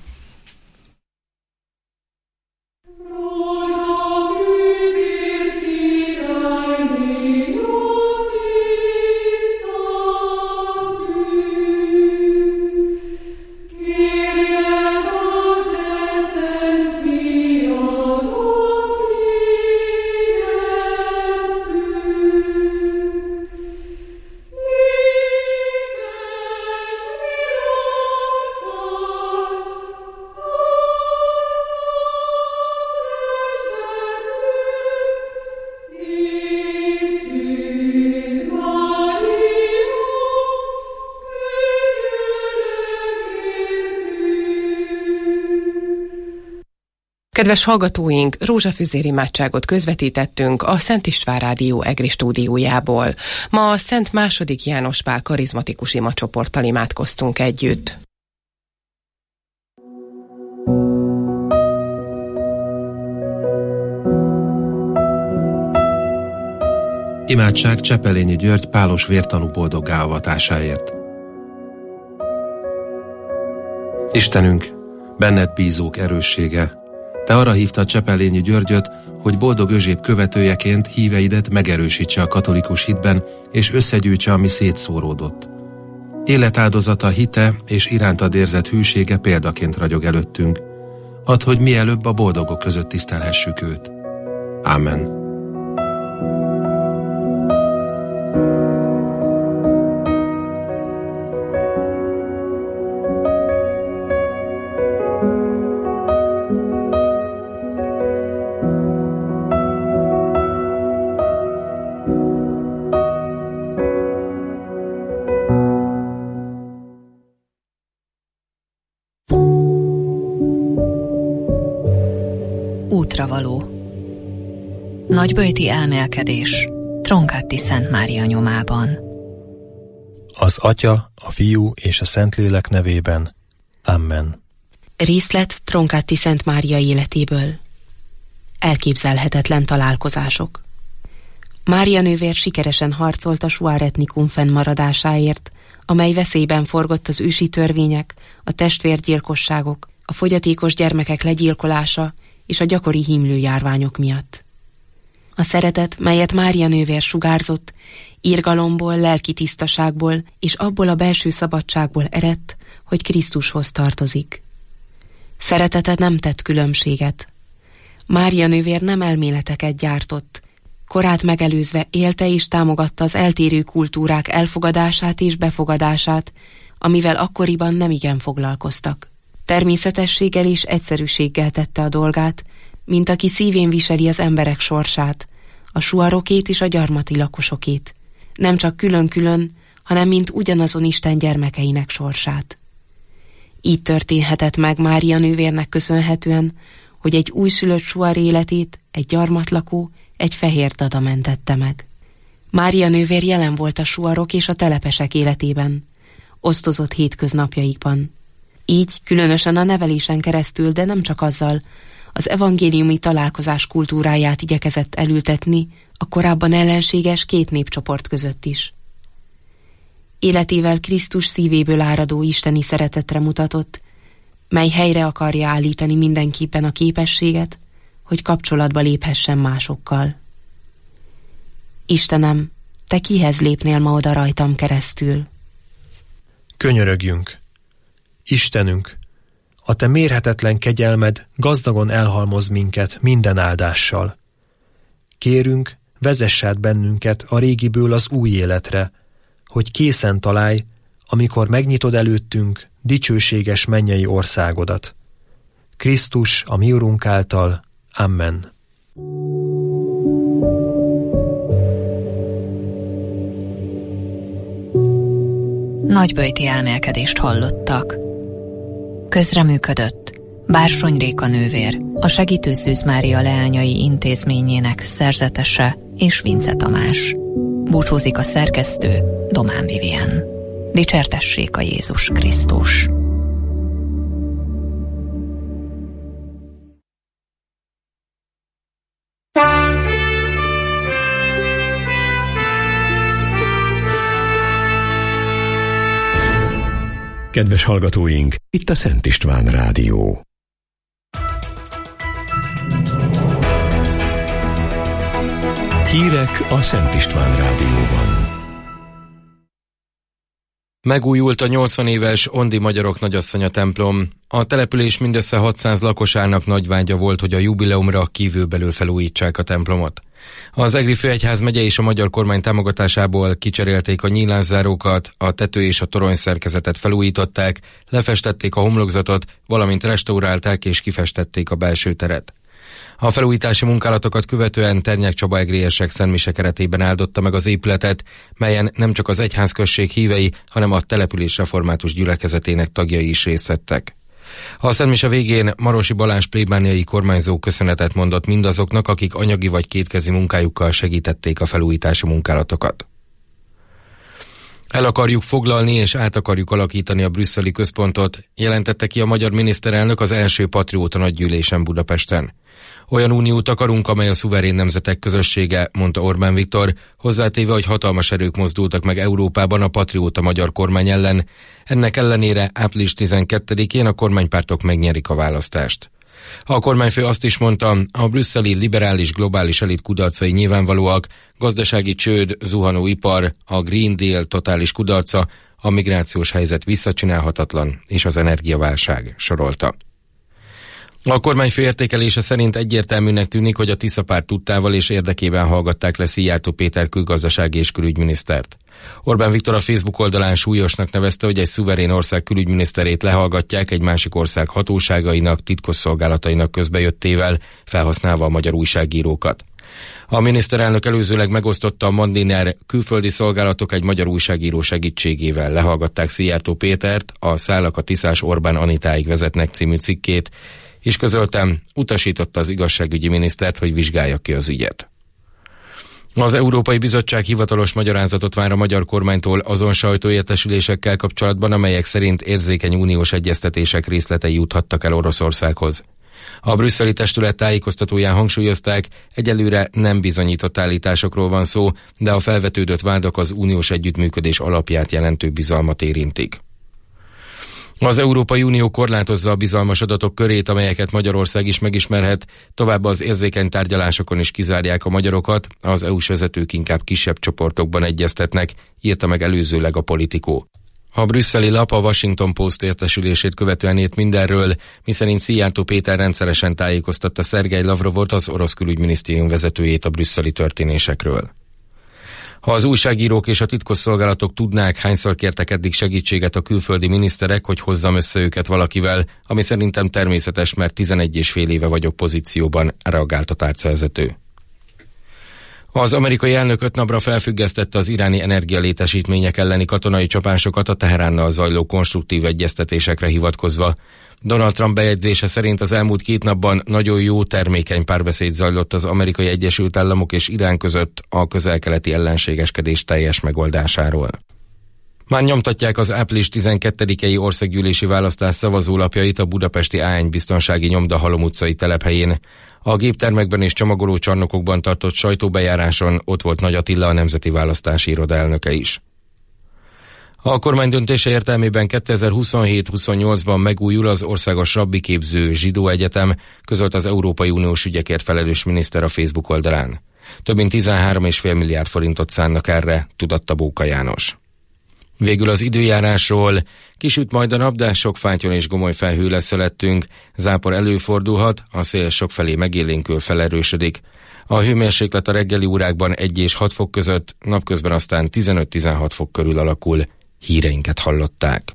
D: Kedves hallgatóink, rózsafüzér imádságot közvetítettünk a Szent István Rádió EGRI stúdiójából. Ma a Szent második János Pál karizmatikus imacsoporttal imádkoztunk együtt.
J: Imádság Csepelényi György pálos vértanú boldoggá avatásáért. Istenünk, benned bízók erőssége, Te arra hívtad Csepelényi Györgyöt, hogy boldog Özséb követőjeként híveidet megerősítse a katolikus hitben, és összegyűjtse, ami szétszóródott. Életáldozata, hite és irántad érzett hűsége példaként ragyog előttünk. Add, hogy mielőbb a boldogok között tisztelhessük őt. Ámen.
K: Útravaló. Nagyböjti elmélkedés Tronkáti Szent Mária nyomában.
L: Az Atya, a Fiú és a Szentlélek nevében. Amen.
M: Részlet Tronkáti Szent Mária életéből. Elképzelhetetlen találkozások. Mária nővér sikeresen harcolt a Suár etnikum fennmaradásáért, amely veszélyben forgott az ősi törvények, a testvérgyilkosságok, a fogyatékos gyermekek legyilkolása és a gyakori hímlőjárványok miatt. A szeretet, melyet Mária nővér sugárzott, irgalomból, lelki tisztaságból és abból a belső szabadságból eredt, hogy Krisztushoz tartozik. Szeretete nem tett különbséget. Mária nővér nem elméleteket gyártott, korát megelőzve élte és támogatta az eltérő kultúrák elfogadását és befogadását, amivel akkoriban nemigen foglalkoztak. Természetességgel és egyszerűséggel tette a dolgát, mint aki szívén viseli az emberek sorsát, a suarokét és a gyarmati lakosokét, nem csak külön-külön, hanem mint ugyanazon Isten gyermekeinek sorsát. Így történhetett meg Mária nővérnek köszönhetően, hogy egy újszülött suar életét egy gyarmatlakó, egy fehér dada mentette meg. Mária nővér jelen volt a suarok és a telepesek életében, osztozott hétköznapjaikban. Így, különösen a nevelésen keresztül, de nem csak azzal, az evangéliumi találkozás kultúráját igyekezett elültetni a korábban ellenséges két népcsoport között is. Életével Krisztus szívéből áradó isteni szeretetre mutatott, mely helyre akarja állítani mindenképpen a képességet, hogy kapcsolatba léphessen másokkal. Istenem, Te kihez lépnél ma oda rajtam keresztül?
L: Könyörögjünk! Istenünk, a Te mérhetetlen kegyelmed gazdagon elhalmoz minket minden áldással. Kérünk, vezess át bennünket a régiből az új életre, hogy készen találj, amikor megnyitod előttünk dicsőséges mennyei országodat. Krisztus, a mi Urunk által. Amen.
K: nagyböjti elmélkedést hallottak. Közreműködött Bársony Réka nővér, a Segítő Szűz Mária leányai intézményének szerzetese és Vince Tamás. Búcsúzik a szerkesztő, Domán Vivien. Dicsértessék a Jézus Krisztus!
A: Kedves hallgatóink, itt a Szent István Rádió. Hírek a Szent István Rádióban.
J: Megújult a nyolcvan éves Ondi Magyarok Nagyasszonya templom. A település mindössze hatszáz lakosának nagy vágya volt, hogy a jubileumra kívülbelül felújítsák a templomot. Az Egri Főegyház megye és a magyar kormány támogatásából kicserélték a nyílászárókat, a tető és a torony szerkezetet felújították, lefestették a homlokzatot, valamint restaurálták és kifestették a belső teret. A felújítási munkálatokat követően Ternyák Csaba egriesek szentmise keretében áldotta meg az épületet, melyen nem csak az egyházközség hívei, hanem a település református gyülekezetének tagjai is részt vettek. A szentmise végén Marosi Balázs plébániai kormányzó köszönetet mondott mindazoknak, akik anyagi vagy kétkezi munkájukkal segítették a felújítási munkálatokat. El akarjuk foglalni és át akarjuk alakítani a brüsszeli központot, jelentette ki a magyar miniszterelnök az első patrióta nagygyűlésen Budapesten. Olyan uniót akarunk, amely a szuverén nemzetek közössége, mondta Orbán Viktor, hozzátéve, hogy hatalmas erők mozdultak meg Európában a patrióta magyar kormány ellen. Ennek ellenére április tizenkettedikén a kormánypártok megnyerik a választást. A kormányfő azt is mondta, a brüsszeli liberális globális elit kudarcai nyilvánvalóak, gazdasági csőd, zuhanó ipar, a Green Deal totális kudarca, a migrációs helyzet visszacsinálhatatlan és az energiaválság, sorolta. A kormányfő értékelése szerint egyértelműnek tűnik, hogy a Tisza párt tudtával és érdekében hallgatták le Szijjártó Péter külgazdasági és külügyminisztert. Orbán Viktor a Facebook oldalán súlyosnak nevezte, hogy egy szuverén ország külügyminiszterét lehallgatják egy másik ország hatóságainak, titkosszolgálatainak közbejöttével, felhasználva a magyar újságírókat. A miniszterelnök előzőleg megosztotta a Mandiner külföldi szolgálatok egy magyar újságíró segítségével lehallgatták Szijjártó Pétert, a Szállak a Tiszás Orbán Anitáig vezetnek című cikkét, és közöltem, utasította az igazságügyi minisztert, hogy vizsgálja ki az ügyet. Az Európai Bizottság hivatalos magyarázatot vár a magyar kormánytól azon sajtóértesülésekkel kapcsolatban, amelyek szerint érzékeny uniós egyeztetések részletei juthattak el Oroszországhoz. A brüsszeli testület tájékoztatóján hangsúlyozták, egyelőre nem bizonyított állításokról van szó, de a felvetődött vádak az uniós együttműködés alapját jelentő bizalmat érintik. Az Európai Unió korlátozza a bizalmas adatok körét, amelyeket Magyarország is megismerhet, továbbá az érzékeny tárgyalásokon is kizárják a magyarokat, az é u-s vezetők inkább kisebb csoportokban egyeztetnek, írta meg előzőleg a Politico. A brüsszeli lap a Washington Post értesülését követően írt mindenről, miszerint Szijjártó Péter rendszeresen tájékoztatta Szergej Lavrovot, az orosz külügyminisztérium vezetőjét a brüsszeli történésekről. Ha az újságírók és a titkosszolgálatok tudnák, hányszor kértek eddig segítséget a külföldi miniszterek, hogy hozzam össze őket valakivel, ami szerintem természetes, mert tizenegy és fél éve vagyok pozícióban, reagált a tárcavezető. Az amerikai elnök öt napra felfüggesztette az iráni energialétesítmények elleni katonai csapásokat a Teheránnal zajló konstruktív egyeztetésekre hivatkozva. Donald Trump bejegyzése szerint az elmúlt két napban nagyon jó, termékeny párbeszéd zajlott az Amerikai Egyesült Államok és Irán között a közel-keleti ellenségeskedés teljes megoldásáról. Már nyomtatják az április tizenkettedikei országgyűlési választás szavazólapjait a budapesti á egy biztonsági nyomda Halom utcai telephelyén. A géptermekben és csomagoló csarnokokban tartott sajtóbejáráson ott volt Nagy Attila, a Nemzeti Választási Iroda elnöke is. A kormány döntése értelmében kétezer-huszonhét-huszonnyolcban megújul az Országos Rabbiképző Zsidó Egyetem, közölt az Európai Uniós ügyekért felelős miniszter a Facebook oldalán. Több mint tizenhárom egész öt milliárd forintot szánnak erre, tudatta Bóka János. Végül az időjárásról: kisüt majd a nap, de sok fátyon és gomoly felhő lesz felettünk, zápor előfordulhat, a szél sokfelé megélénkül, felerősödik. A hőmérséklet a reggeli órákban egy és hat fok között, napközben aztán tizenöt-tizenhat fok körül alakul. Híreinket hallották.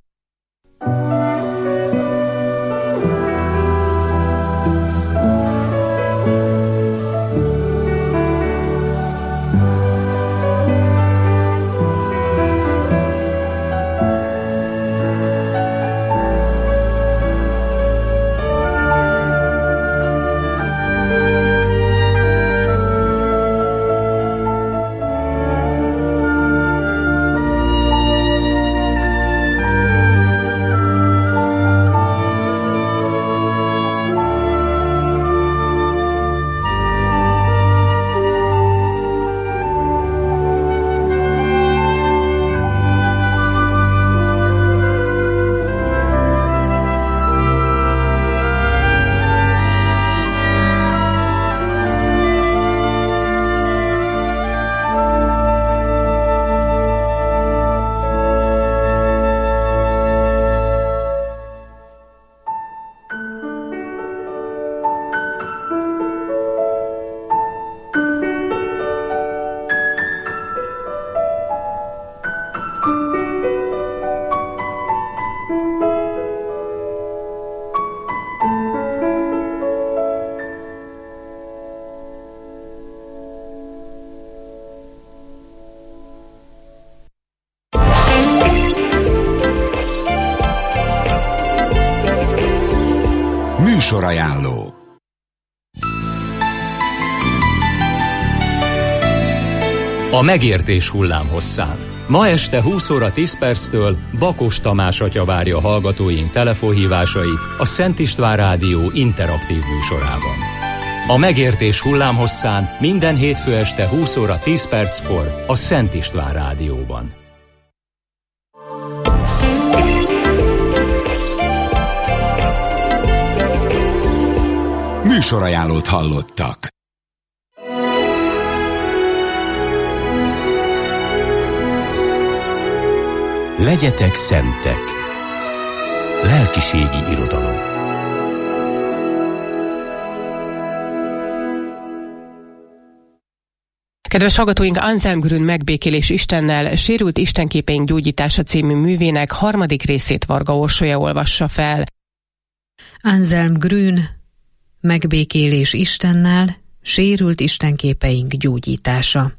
N: Műsorajánló.
A: A megértés hullámhosszán. Ma este húsz óra tíz perctől Bakos Tamás atya várja hallgatóink telefonhívásait a Szent István Rádió interaktív műsorában. A megértés hullámhosszán minden hétfő este húsz óra tíz perckor a Szent István Rádióban.
N: Műsorajánlót hallottak.
O: Legyetek szentek. Lelkiségi irodalom.
D: Kedves hallgatóink, Anselm Grün Megbékélés Istennel, Sérült istenképeink gyógyítása című művének harmadik részét Varga Orsolya olvassa fel.
P: Anselm Grün Megbékélés Istennel, Sérült istenképeink gyógyítása.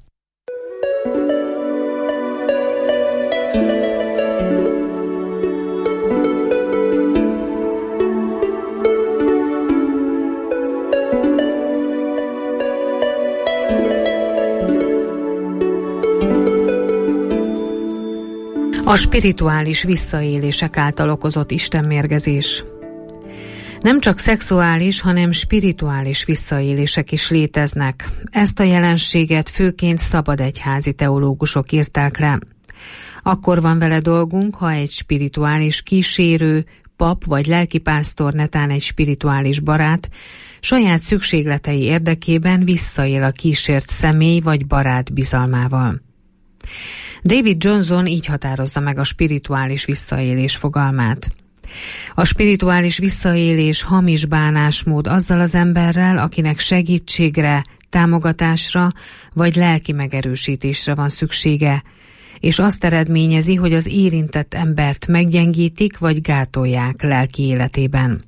P: A spirituális visszaélések által okozott istenmérgezés. Nem csak szexuális, hanem spirituális visszaélések is léteznek. Ezt a jelenséget főként szabadegyházi teológusok írták le. Akkor van vele dolgunk, ha egy spirituális kísérő, pap vagy lelkipásztor, netán egy spirituális barát saját szükségletei érdekében visszaél a kísért személy vagy barát bizalmával. David Johnson így határozza meg a spirituális visszaélés fogalmát. A spirituális visszaélés hamis bánásmód azzal az emberrel, akinek segítségre, támogatásra vagy lelki megerősítésre van szüksége, és azt eredményezi, hogy az érintett embert meggyengítik vagy gátolják lelki életében.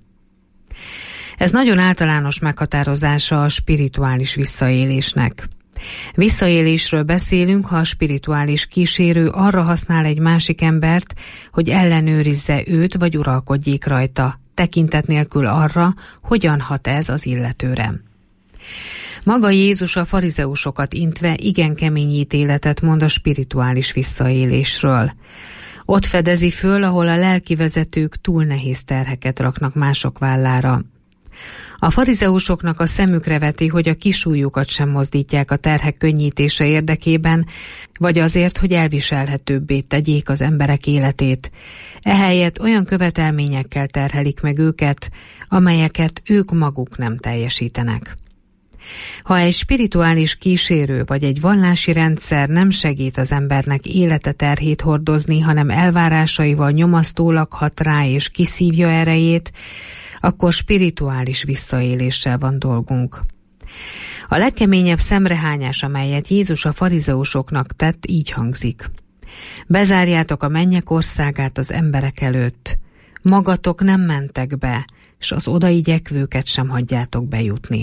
P: Ez nagyon általános meghatározása a spirituális visszaélésnek. Visszaélésről beszélünk, ha a spirituális kísérő arra használ egy másik embert, hogy ellenőrizze őt vagy uralkodjék rajta, tekintet nélkül arra, hogyan hat ez az illetőre. Maga Jézus a farizeusokat intve igen kemény ítéletet mond a spirituális visszaélésről. Ott fedezi föl, ahol a lelkivezetők túl nehéz terheket raknak mások vállára. A farizeusoknak a szemükre veti, hogy a kisújjukat sem mozdítják a terhek könnyítése érdekében, vagy azért, hogy elviselhetőbbé tegyék az emberek életét. Ehelyett olyan követelményekkel terhelik meg őket, amelyeket ők maguk nem teljesítenek. Ha egy spirituális kísérő vagy egy vallási rendszer nem segít az embernek élete terhét hordozni, hanem elvárásaival nyomasztólag hat rá és kiszívja erejét, akkor spirituális visszaéléssel van dolgunk. A legkeményebb szemrehányás, amelyet Jézus a farizeusoknak tett, így hangzik. Bezárjátok a mennyek országát az emberek előtt, magatok nem mentek be, s az odaigyekvőket sem hagyjátok bejutni.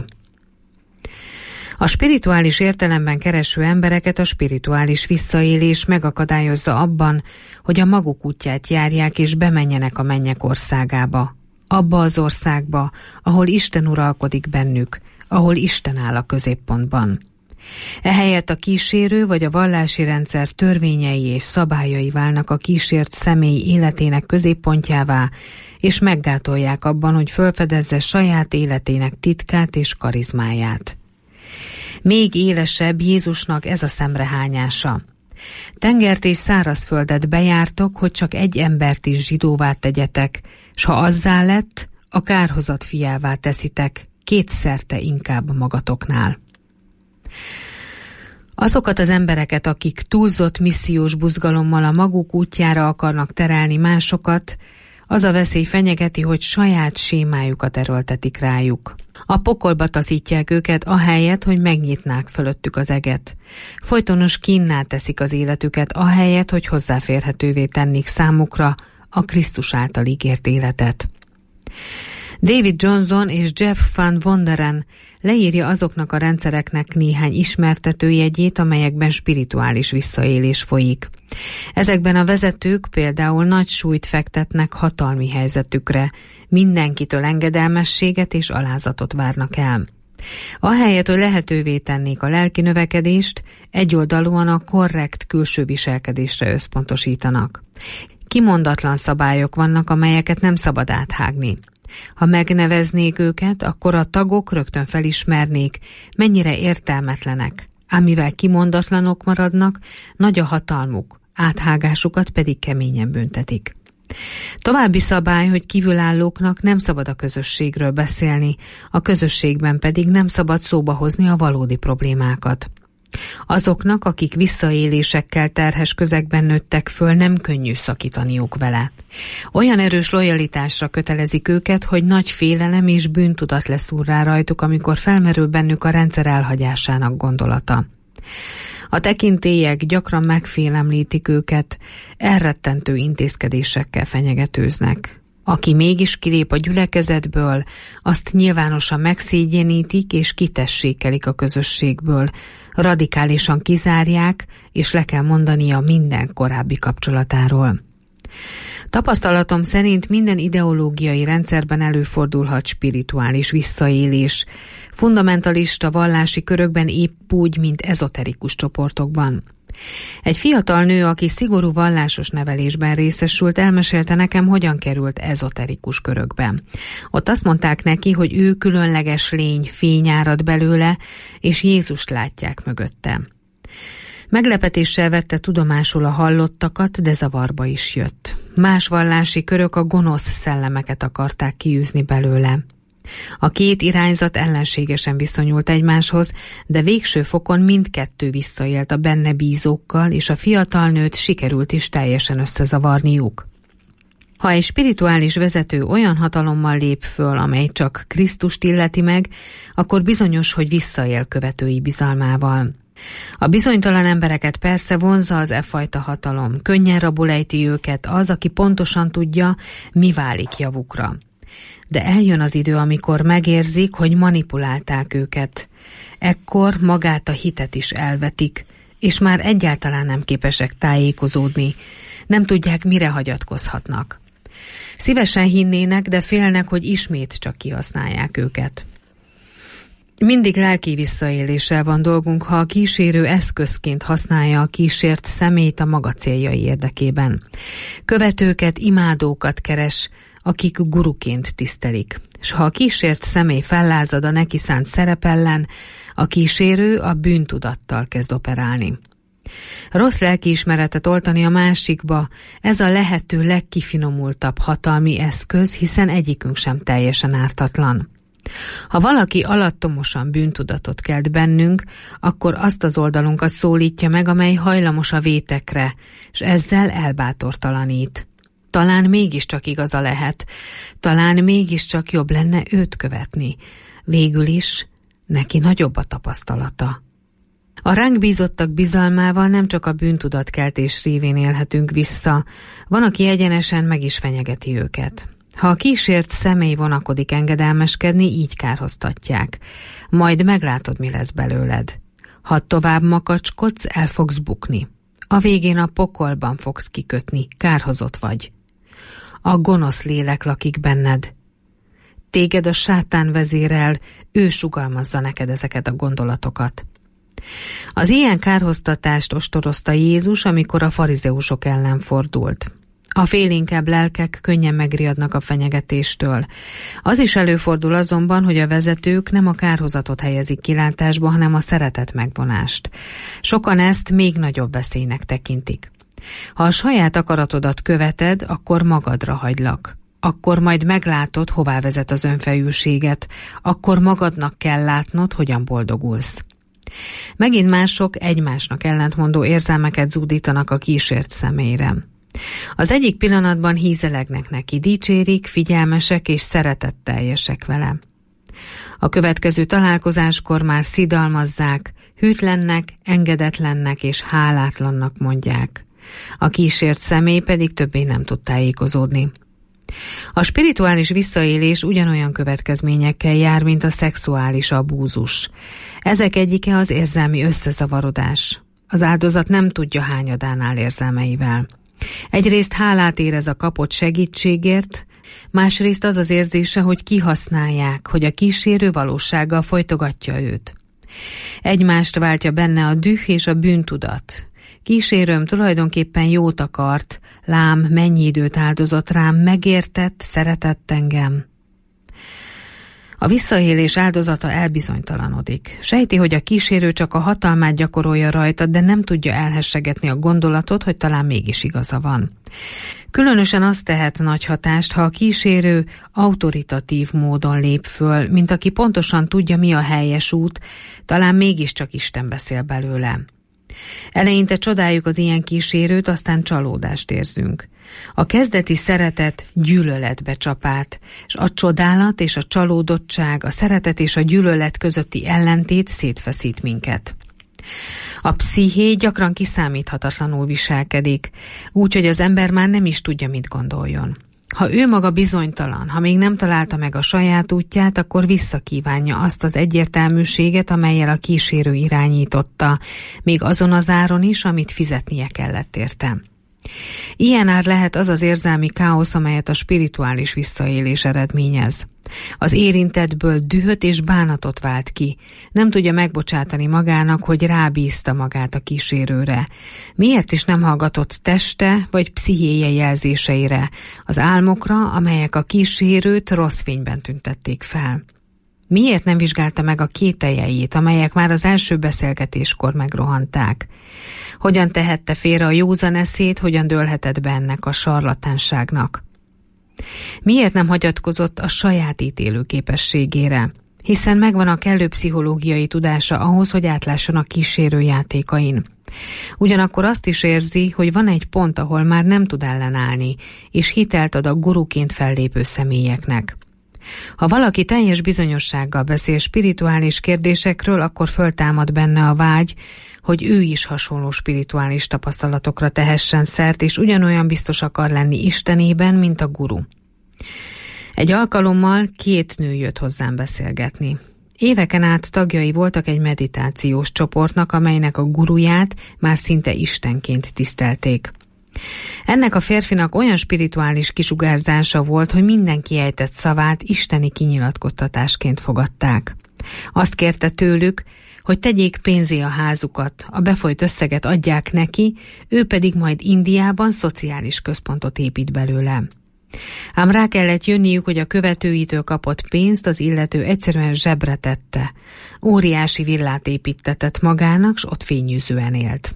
P: A spirituális értelemben kereső embereket a spirituális visszaélés megakadályozza abban, hogy a maguk útját járják és bemenjenek a mennyek országába, abba az országba, ahol Isten uralkodik bennük, ahol Isten áll a középpontban. Ehelyett a kísérő vagy a vallási rendszer törvényei és szabályai válnak a kísért személy életének középpontjává, és meggátolják abban, hogy felfedezze saját életének titkát és karizmáját. Még élesebb Jézusnak ez a szemrehányása. Tengert és szárazföldet bejártok, hogy csak egy embert is zsidóvá tegyetek, s ha azzá lett, a kárhozat fiává teszitek, kétszerte inkább magatoknál. Azokat az embereket, akik túlzott missziós buzgalommal a maguk útjára akarnak terelni másokat, az a veszély fenyegeti, hogy saját sémájukat erőltetik rájuk. A pokolba taszítják őket ahelyett, hogy megnyitnák fölöttük az eget. Folytonos kínná teszik az életüket ahelyett, hogy hozzáférhetővé tennék számukra a Krisztus által ígért életet. David Johnson és Jeff Van Wonderen leírja azoknak a rendszereknek néhány ismertetőjegyét, amelyekben spirituális visszaélés folyik. Ezekben a vezetők például nagy súlyt fektetnek hatalmi helyzetükre, mindenkitől engedelmességet és alázatot várnak el. Ahelyett, hogy lehetővé tennék a lelki növekedést, egyoldalúan a korrekt külső viselkedésre összpontosítanak. Kimondatlan szabályok vannak, amelyeket nem szabad áthágni. Ha megneveznék őket, akkor a tagok rögtön felismernék, mennyire értelmetlenek, ám mivel kimondatlanok maradnak, nagy a hatalmuk, áthágásukat pedig keményen büntetik. További szabály, hogy kívülállóknak nem szabad a közösségről beszélni, a közösségben pedig nem szabad szóba hozni a valódi problémákat. Azoknak, akik visszaélésekkel terhes közegben nőttek föl, nem könnyű szakítaniuk vele. Olyan erős lojalitásra kötelezik őket, hogy nagy félelem és bűntudat leszúr rá rajtuk, amikor felmerül bennük a rendszer elhagyásának gondolata. A tekintélyek gyakran megfélemlítik őket, elrettentő intézkedésekkel fenyegetőznek. Aki mégis kilép a gyülekezetből, azt nyilvánosan megszégyenítik és kitessékelik a közösségből, radikálisan kizárják, és le kell mondania minden korábbi kapcsolatáról. Tapasztalatom szerint minden ideológiai rendszerben előfordulhat spirituális visszaélés, fundamentalista vallási körökben épp úgy, mint ezoterikus csoportokban. Egy fiatal nő, aki szigorú vallásos nevelésben részesült, elmesélte nekem, hogyan került ezoterikus körökbe. Ott azt mondták neki, hogy ő különleges lény, fény árad belőle, és Jézust látják mögötte. Meglepetéssel vette tudomásul a hallottakat, de zavarba is jött. Más vallási körök a gonosz szellemeket akarták kiűzni belőle. A két irányzat ellenségesen viszonyult egymáshoz, de végső fokon mindkettő visszaélt a benne bízókkal, és a fiatal nőt sikerült is teljesen összezavarniuk. Ha egy spirituális vezető olyan hatalommal lép föl, amely csak Krisztust illeti meg, akkor bizonyos, hogy visszaél követői bizalmával. A bizonytalan embereket persze vonzza az e fajta hatalom, könnyen rabul ejti őket az, aki pontosan tudja, mi válik javukra. De eljön az idő, amikor megérzik, hogy manipulálták őket. Ekkor magát a hitet is elvetik, és már egyáltalán nem képesek tájékozódni, nem tudják, mire hagyatkozhatnak. Szívesen hinnének, de félnek, hogy ismét csak kihasználják őket. Mindig lelki visszaéléssel van dolgunk, ha a kísérő eszközként használja a kísért személyt a maga céljai érdekében. Követőket, imádókat keres, akik guruként tisztelik. És ha a kísért személy fellázad a neki szánt szerep ellen, a kísérő a bűntudattal kezd operálni. Rossz lelkiismeretet oltani a másikba, ez a lehető legkifinomultabb hatalmi eszköz, hiszen egyikünk sem teljesen ártatlan. Ha valaki alattomosan bűntudatot kelt bennünk, akkor azt az oldalunkat szólítja meg, amely hajlamos a vétekre, és ezzel elbátortalanít. Talán mégiscsak igaza lehet, talán mégiscsak jobb lenne őt követni. Végül is neki nagyobb a tapasztalata. A ránk bízottak bizalmával nem csak a bűntudatkeltés révén élhetünk vissza, van, aki egyenesen meg is fenyegeti őket. Ha a kísért személy vonakodik engedelmeskedni, így kárhoztatják. Majd meglátod, mi lesz belőled. Ha tovább makacskodsz, el fogsz bukni. A végén a pokolban fogsz kikötni, kárhozott vagy. A gonosz lélek lakik benned. Téged a sátán vezérel, ő sugalmazza neked ezeket a gondolatokat. Az ilyen kárhoztatást ostorozta Jézus, amikor a farizeusok ellen fordult. A félénkebb lelkek könnyen megriadnak a fenyegetéstől. Az is előfordul azonban, hogy a vezetők nem a kárhozatot helyezik kilátásba, hanem a szeretet megvonást. Sokan ezt még nagyobb veszélynek tekintik. Ha a saját akaratodat követed, akkor magadra hagylak. Akkor majd meglátod, hová vezet az önfejűséget. Akkor magadnak kell látnod, hogyan boldogulsz. Megint mások egymásnak ellentmondó érzelmeket zúdítanak a kísért személyre. Az egyik pillanatban hízelegnek neki, dicsérik, figyelmesek és szeretetteljesek vele. A következő találkozáskor már szidalmazzák, hűtlennek, engedetlennek és hálátlannak mondják. A kísért személy pedig többé nem tud tájékozódni. A spirituális visszaélés ugyanolyan következményekkel jár, mint a szexuális abúzus. Ezek egyike az érzelmi összezavarodás. Az áldozat nem tudja hányadánál érzelmeivel. Egyrészt hálát érez a kapott segítségért, másrészt az az érzése, hogy kihasználják, hogy a kísérő valósággal folytogatja őt. Egymást váltja benne a düh és a bűntudat. Kísérőm tulajdonképpen jót akart, lám mennyi időt áldozott rám, megértett, szeretett engem. A visszaélés áldozata elbizonytalanodik. Sejti, hogy a kísérő csak a hatalmát gyakorolja rajta, de nem tudja elhessegetni a gondolatot, hogy talán mégis igaza van. Különösen az tehet nagy hatást, ha a kísérő autoritatív módon lép föl, mint aki pontosan tudja, mi a helyes út, talán mégiscsak Isten beszél belőle. Eleinte csodáljuk az ilyen kísérőt, aztán csalódást érzünk. A kezdeti szeretet gyűlöletbe csap át, és a csodálat és a csalódottság, a szeretet és a gyűlölet közötti ellentét szétfeszít minket. A psziché gyakran kiszámíthatatlanul viselkedik, úgyhogy az ember már nem is tudja, mit gondoljon. Ha ő maga bizonytalan, ha még nem találta meg a saját útját, akkor visszakívánja azt az egyértelműséget, amellyel a kísérő irányította, még azon az áron is, amit fizetnie kellett érte. Ilyen ár lehet az az érzelmi káosz, amelyet a spirituális visszaélés eredményez. Az érintettből dühöt és bánatot vált ki. Nem tudja megbocsátani magának, hogy rábízta magát a kísérőre. Miért is nem hallgatott teste vagy pszichéje jelzéseire, az álmokra, amelyek a kísérőt rossz fényben tüntették fel? Miért nem vizsgálta meg a kételjeit, amelyek már az első beszélgetéskor megrohanták? Hogyan tehette félre a józan eszét, hogyan dőlhetett be ennek a sarlatánságnak? Miért nem hagyatkozott a saját ítélő képességére? Hiszen megvan a kellő pszichológiai tudása ahhoz, hogy átlásson a kísérő játékain. Ugyanakkor azt is érzi, hogy van egy pont, ahol már nem tud ellenállni, és hitelt ad a guruként fellépő személyeknek. Ha valaki teljes bizonyossággal beszél spirituális kérdésekről, akkor föltámad benne a vágy, hogy ő is hasonló spirituális tapasztalatokra tehessen szert, és ugyanolyan biztos akar lenni Istenében, mint a guru. Egy alkalommal két nő jött hozzám beszélgetni. Éveken át tagjai voltak egy meditációs csoportnak, amelynek a guruját már szinte istenként tisztelték. Ennek a férfinak olyan spirituális kisugárzása volt, hogy minden kiejtett szavát isteni kinyilatkoztatásként fogadták. Azt kérte tőlük, hogy tegyék pénzé a házukat, a befolyt összeget adják neki, ő pedig majd Indiában szociális központot épít belőle. Ám rá kellett jönniük, hogy a követőitől kapott pénzt az illető egyszerűen zsebre tette. Óriási villát építtetett magának, s ott fényűzően élt.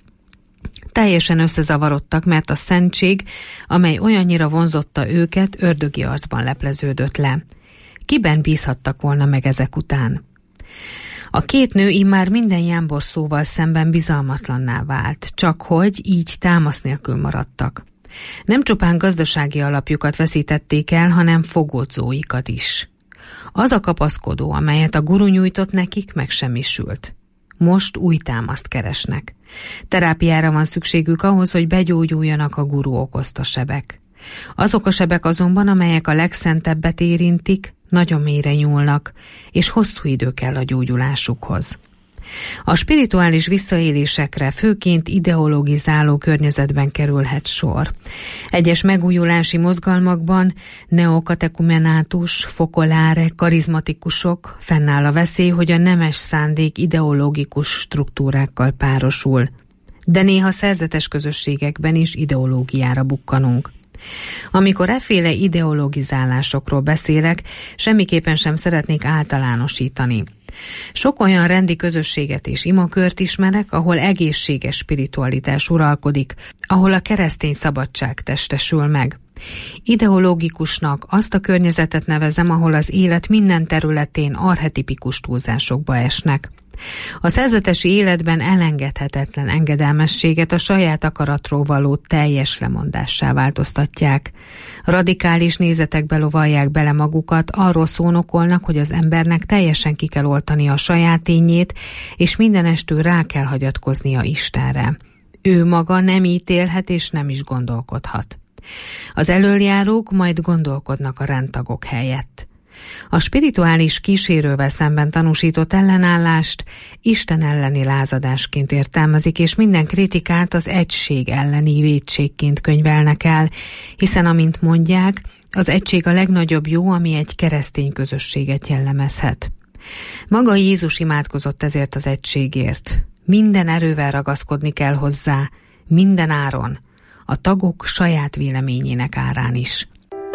P: Teljesen összezavarodtak, mert a szentség, amely olyannyira vonzotta őket, ördögi arcban lepleződött le. Kiben bízhattak volna meg ezek után? A két nő immár minden jámbor szóval szemben bizalmatlanná vált, csak hogy így támasz nélkül maradtak. Nem csupán gazdasági alapjukat veszítették el, hanem fogódzóikat is. Az a kapaszkodó, amelyet a guru nyújtott nekik, megsemmisült. Most új támaszt keresnek. Terápiára van szükségük ahhoz, hogy begyógyuljanak a guru okozta sebek. Azok a sebek azonban, amelyek a legszentebbet érintik, nagyon mélyre nyúlnak, és hosszú idő kell a gyógyulásukhoz. A spirituális visszaélésekre főként ideologizáló környezetben kerülhet sor. Egyes megújulási mozgalmakban neokatekumenátus, fokoláre, karizmatikusok fennáll a veszély, hogy a nemes szándék ideológikus struktúrákkal párosul. De néha szerzetes közösségekben is ideológiára bukkanunk. Amikor efféle ideologizálásokról beszélek, semmiképpen sem szeretnék általánosítani. Sok olyan rendi közösséget és imakört ismerek, ahol egészséges spiritualitás uralkodik, ahol a keresztény szabadság testesül meg. Ideológikusnak azt a környezetet nevezem, ahol az élet minden területén archetipikus túlzásokba esnek. A szerzetesi életben elengedhetetlen engedelmességet a saját akaratról való teljes lemondássá változtatják. Radikális nézetekbe lovalják bele magukat, arról szónokolnak, hogy az embernek teljesen ki kell oltani a saját tényét, és mindenestől rá kell hagyatkoznia Istenre. Ő maga nem ítélhet és nem is gondolkodhat. Az elöljárók majd gondolkodnak a rendtagok helyett. A spirituális kísérővel szemben tanúsított ellenállást Isten elleni lázadásként értelmezik, és minden kritikát az egység elleni vétségként könyvelnek el, hiszen amint mondják, az egység a legnagyobb jó, ami egy keresztény közösséget jellemezhet. Maga Jézus imádkozott ezért az egységért. Minden erővel ragaszkodni kell hozzá, minden áron, a tagok saját véleményének árán is.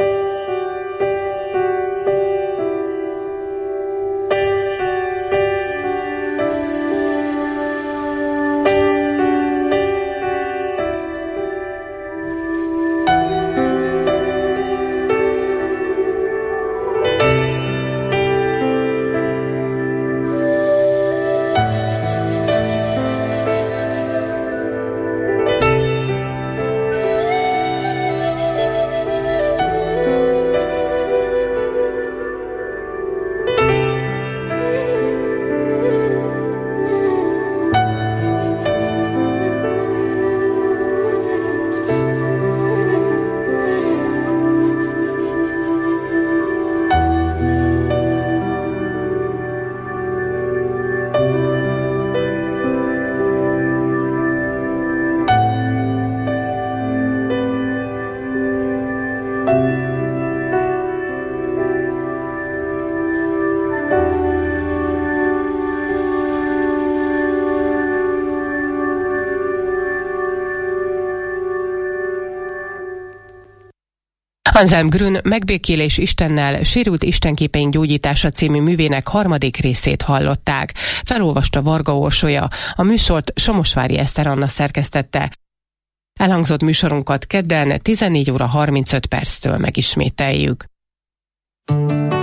D: Anselm Grün Megbékélés Istennel, sérült istenképeink gyógyítása című művének harmadik részét hallották. Felolvasta Varga Orsolya, a műsort Somosvári Eszter Anna szerkesztette. Elhangzott műsorunkat kedden tizennégy óra harmincöt perctől megismételjük.